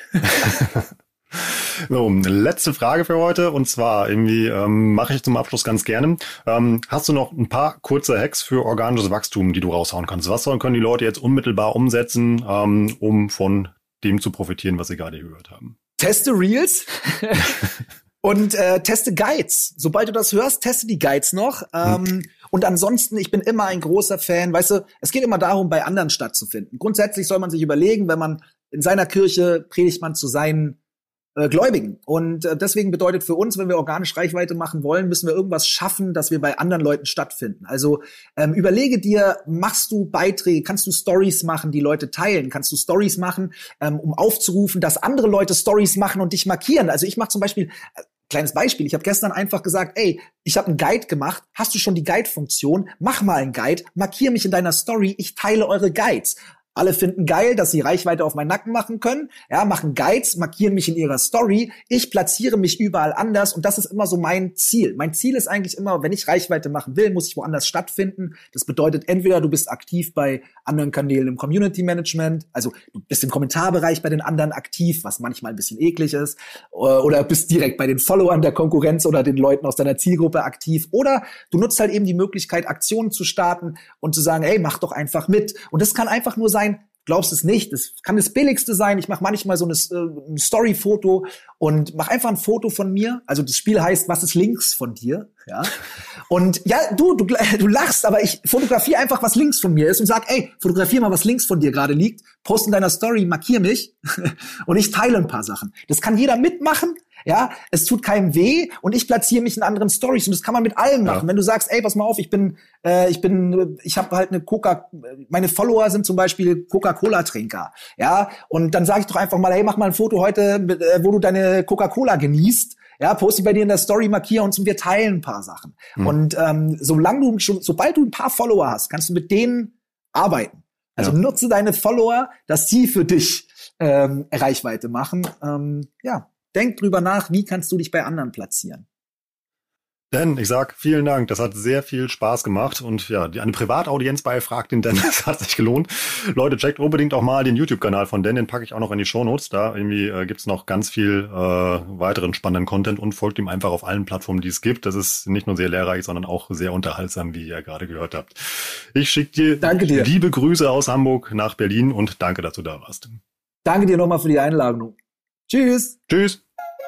So, letzte Frage für heute und zwar irgendwie ähm, mache ich zum Abschluss ganz gerne. Ähm, hast du noch ein paar kurze Hacks für organisches Wachstum, die du raushauen kannst? Was sollen können die Leute jetzt unmittelbar umsetzen, ähm, um von dem zu profitieren, was sie gerade gehört haben? Teste Reels und äh, teste Guides. Sobald du das hörst, teste die Guides noch. Ähm, hm. Und ansonsten, ich bin immer ein großer Fan. Weißt du, es geht immer darum, bei anderen stattzufinden. Grundsätzlich soll man sich überlegen, wenn man in seiner Kirche predigt man zu seinen Äh, Gläubigen. Und äh, deswegen bedeutet für uns, wenn wir organisch Reichweite machen wollen, müssen wir irgendwas schaffen, dass wir bei anderen Leuten stattfinden. Also ähm, überlege dir, machst du Beiträge, kannst du Stories machen, die Leute teilen, kannst du Stories machen, ähm, um aufzurufen, dass andere Leute Stories machen und dich markieren. Also ich mache zum Beispiel, äh, kleines Beispiel, ich habe gestern einfach gesagt, ey, ich habe einen Guide gemacht, hast du schon die Guide-Funktion? Mach mal einen Guide, markier mich in deiner Story, ich teile eure Guides. Alle finden geil, dass sie Reichweite auf meinen Nacken machen können. Ja, machen Guides, markieren mich in ihrer Story. Ich platziere mich überall anders und das ist immer so mein Ziel. Mein Ziel ist eigentlich immer, wenn ich Reichweite machen will, muss ich woanders stattfinden. Das bedeutet, entweder du bist aktiv bei anderen Kanälen im Community Management, also du bist im Kommentarbereich bei den anderen aktiv, was manchmal ein bisschen eklig ist, oder bist direkt bei den Followern der Konkurrenz oder den Leuten aus deiner Zielgruppe aktiv, oder du nutzt halt eben die Möglichkeit, Aktionen zu starten und zu sagen, hey, mach doch einfach mit. Und das kann einfach nur sein, glaubst es nicht, das kann das Billigste sein. Ich mache manchmal so eine, ein Story-Foto und mache einfach ein Foto von mir. Also das Spiel heißt, was ist links von dir? Ja. Und ja, du, du, du lachst, aber ich fotografiere einfach, was links von mir ist und sag, ey, fotografier mal, was links von dir gerade liegt, post in deiner Story, markier mich und ich teile ein paar Sachen. Das kann jeder mitmachen. Ja, es tut keinem weh und ich platziere mich in anderen Stories und das kann man mit allem machen. Ja. Wenn du sagst, ey, pass mal auf, ich bin, äh, ich bin, ich habe halt eine Coca, meine Follower sind zum Beispiel Coca-Cola-Trinker, ja, und dann sage ich doch einfach mal, hey, mach mal ein Foto heute, wo du deine Coca-Cola genießt, ja, poste bei dir in der Story, markiere uns und wir teilen ein paar Sachen. Mhm. Und ähm, solange du schon, sobald du ein paar Follower hast, kannst du mit denen arbeiten. Also ja. nutze deine Follower, dass sie für dich ähm, Reichweite machen. Ähm, ja. Denk drüber nach, wie kannst du dich bei anderen platzieren. Dan, ich sag vielen Dank, das hat sehr viel Spaß gemacht und ja, die, eine Privataudienz bei Frag den Dan, das hat sich gelohnt. Leute, checkt unbedingt auch mal den YouTube-Kanal von Dan, den packe ich auch noch in die Shownotes, da irgendwie äh, gibt's noch ganz viel äh, weiteren spannenden Content und folgt ihm einfach auf allen Plattformen, die es gibt. Das ist nicht nur sehr lehrreich, sondern auch sehr unterhaltsam, wie ihr gerade gehört habt. Ich schicke dir, danke dir liebe Grüße aus Hamburg nach Berlin und danke, dass du da warst. Danke dir nochmal für die Einladung. Tschüss. Tschüss.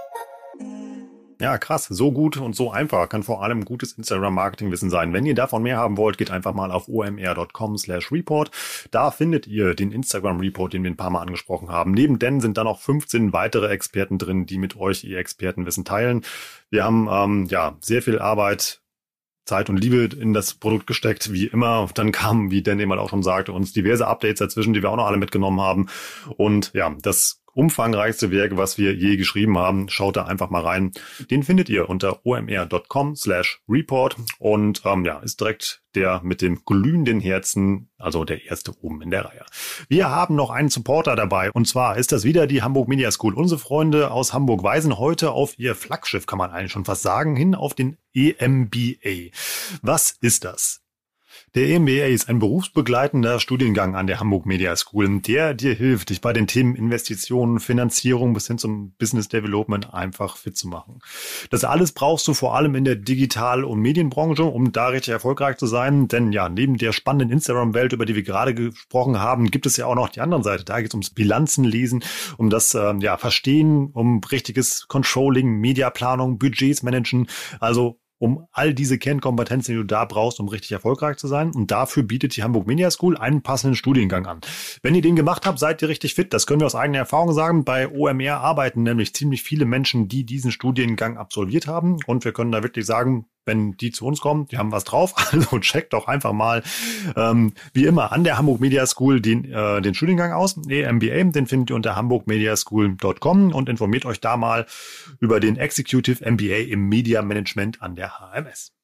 Ja, krass. So gut und so einfach kann vor allem gutes Instagram-Marketing-Wissen sein. Wenn ihr davon mehr haben wollt, geht einfach mal auf omr.com slash report. Da findet ihr den Instagram-Report, den wir ein paar Mal angesprochen haben. Neben Dan sind da noch fünfzehn weitere Experten drin, die mit euch ihr Expertenwissen teilen. Wir haben ähm, ja sehr viel Arbeit, Zeit und Liebe in das Produkt gesteckt, wie immer. Dann kamen, wie Dan eben auch schon sagte, uns diverse Updates dazwischen, die wir auch noch alle mitgenommen haben. Und ja, das umfangreichste Werk, was wir je geschrieben haben. Schaut da einfach mal rein. Den findet ihr unter omr.com slash report und ähm, ja, ist direkt der mit dem glühenden Herzen, also der erste oben in der Reihe. Wir haben noch einen Supporter dabei und zwar ist das wieder die Hamburg Media School. Unsere Freunde aus Hamburg weisen heute auf ihr Flaggschiff, kann man eigentlich schon fast sagen, hin auf den E M B A. Was ist das? Der E M B A ist ein berufsbegleitender Studiengang an der Hamburg Media School, der dir hilft, dich bei den Themen Investitionen, Finanzierung bis hin zum Business Development einfach fit zu machen. Das alles brauchst du vor allem in der Digital- und Medienbranche, um da richtig erfolgreich zu sein. Denn ja, neben der spannenden Instagram-Welt, über die wir gerade gesprochen haben, gibt es ja auch noch die andere Seite. Da geht es ums Bilanzenlesen, um das äh, ja Verstehen, um richtiges Controlling, Mediaplanung, Budgets managen, also um all diese Kernkompetenzen, die du da brauchst, um richtig erfolgreich zu sein. Und dafür bietet die Hamburg Media School einen passenden Studiengang an. Wenn ihr den gemacht habt, seid ihr richtig fit. Das können wir aus eigener Erfahrung sagen. Bei O M R arbeiten nämlich ziemlich viele Menschen, die diesen Studiengang absolviert haben. Und wir können da wirklich sagen, wenn die zu uns kommen, die haben was drauf. Also checkt doch einfach mal, ähm, wie immer, an der Hamburg Media School den, äh, den Studiengang aus. E M B A, den findet ihr unter hamburg media school dot com und informiert euch da mal über den Executive M B A im Media Management an der H M S.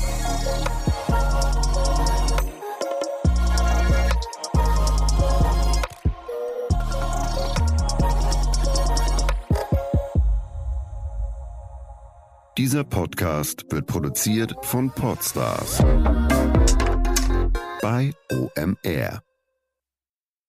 Dieser Podcast wird produziert von Podstars bei O M R.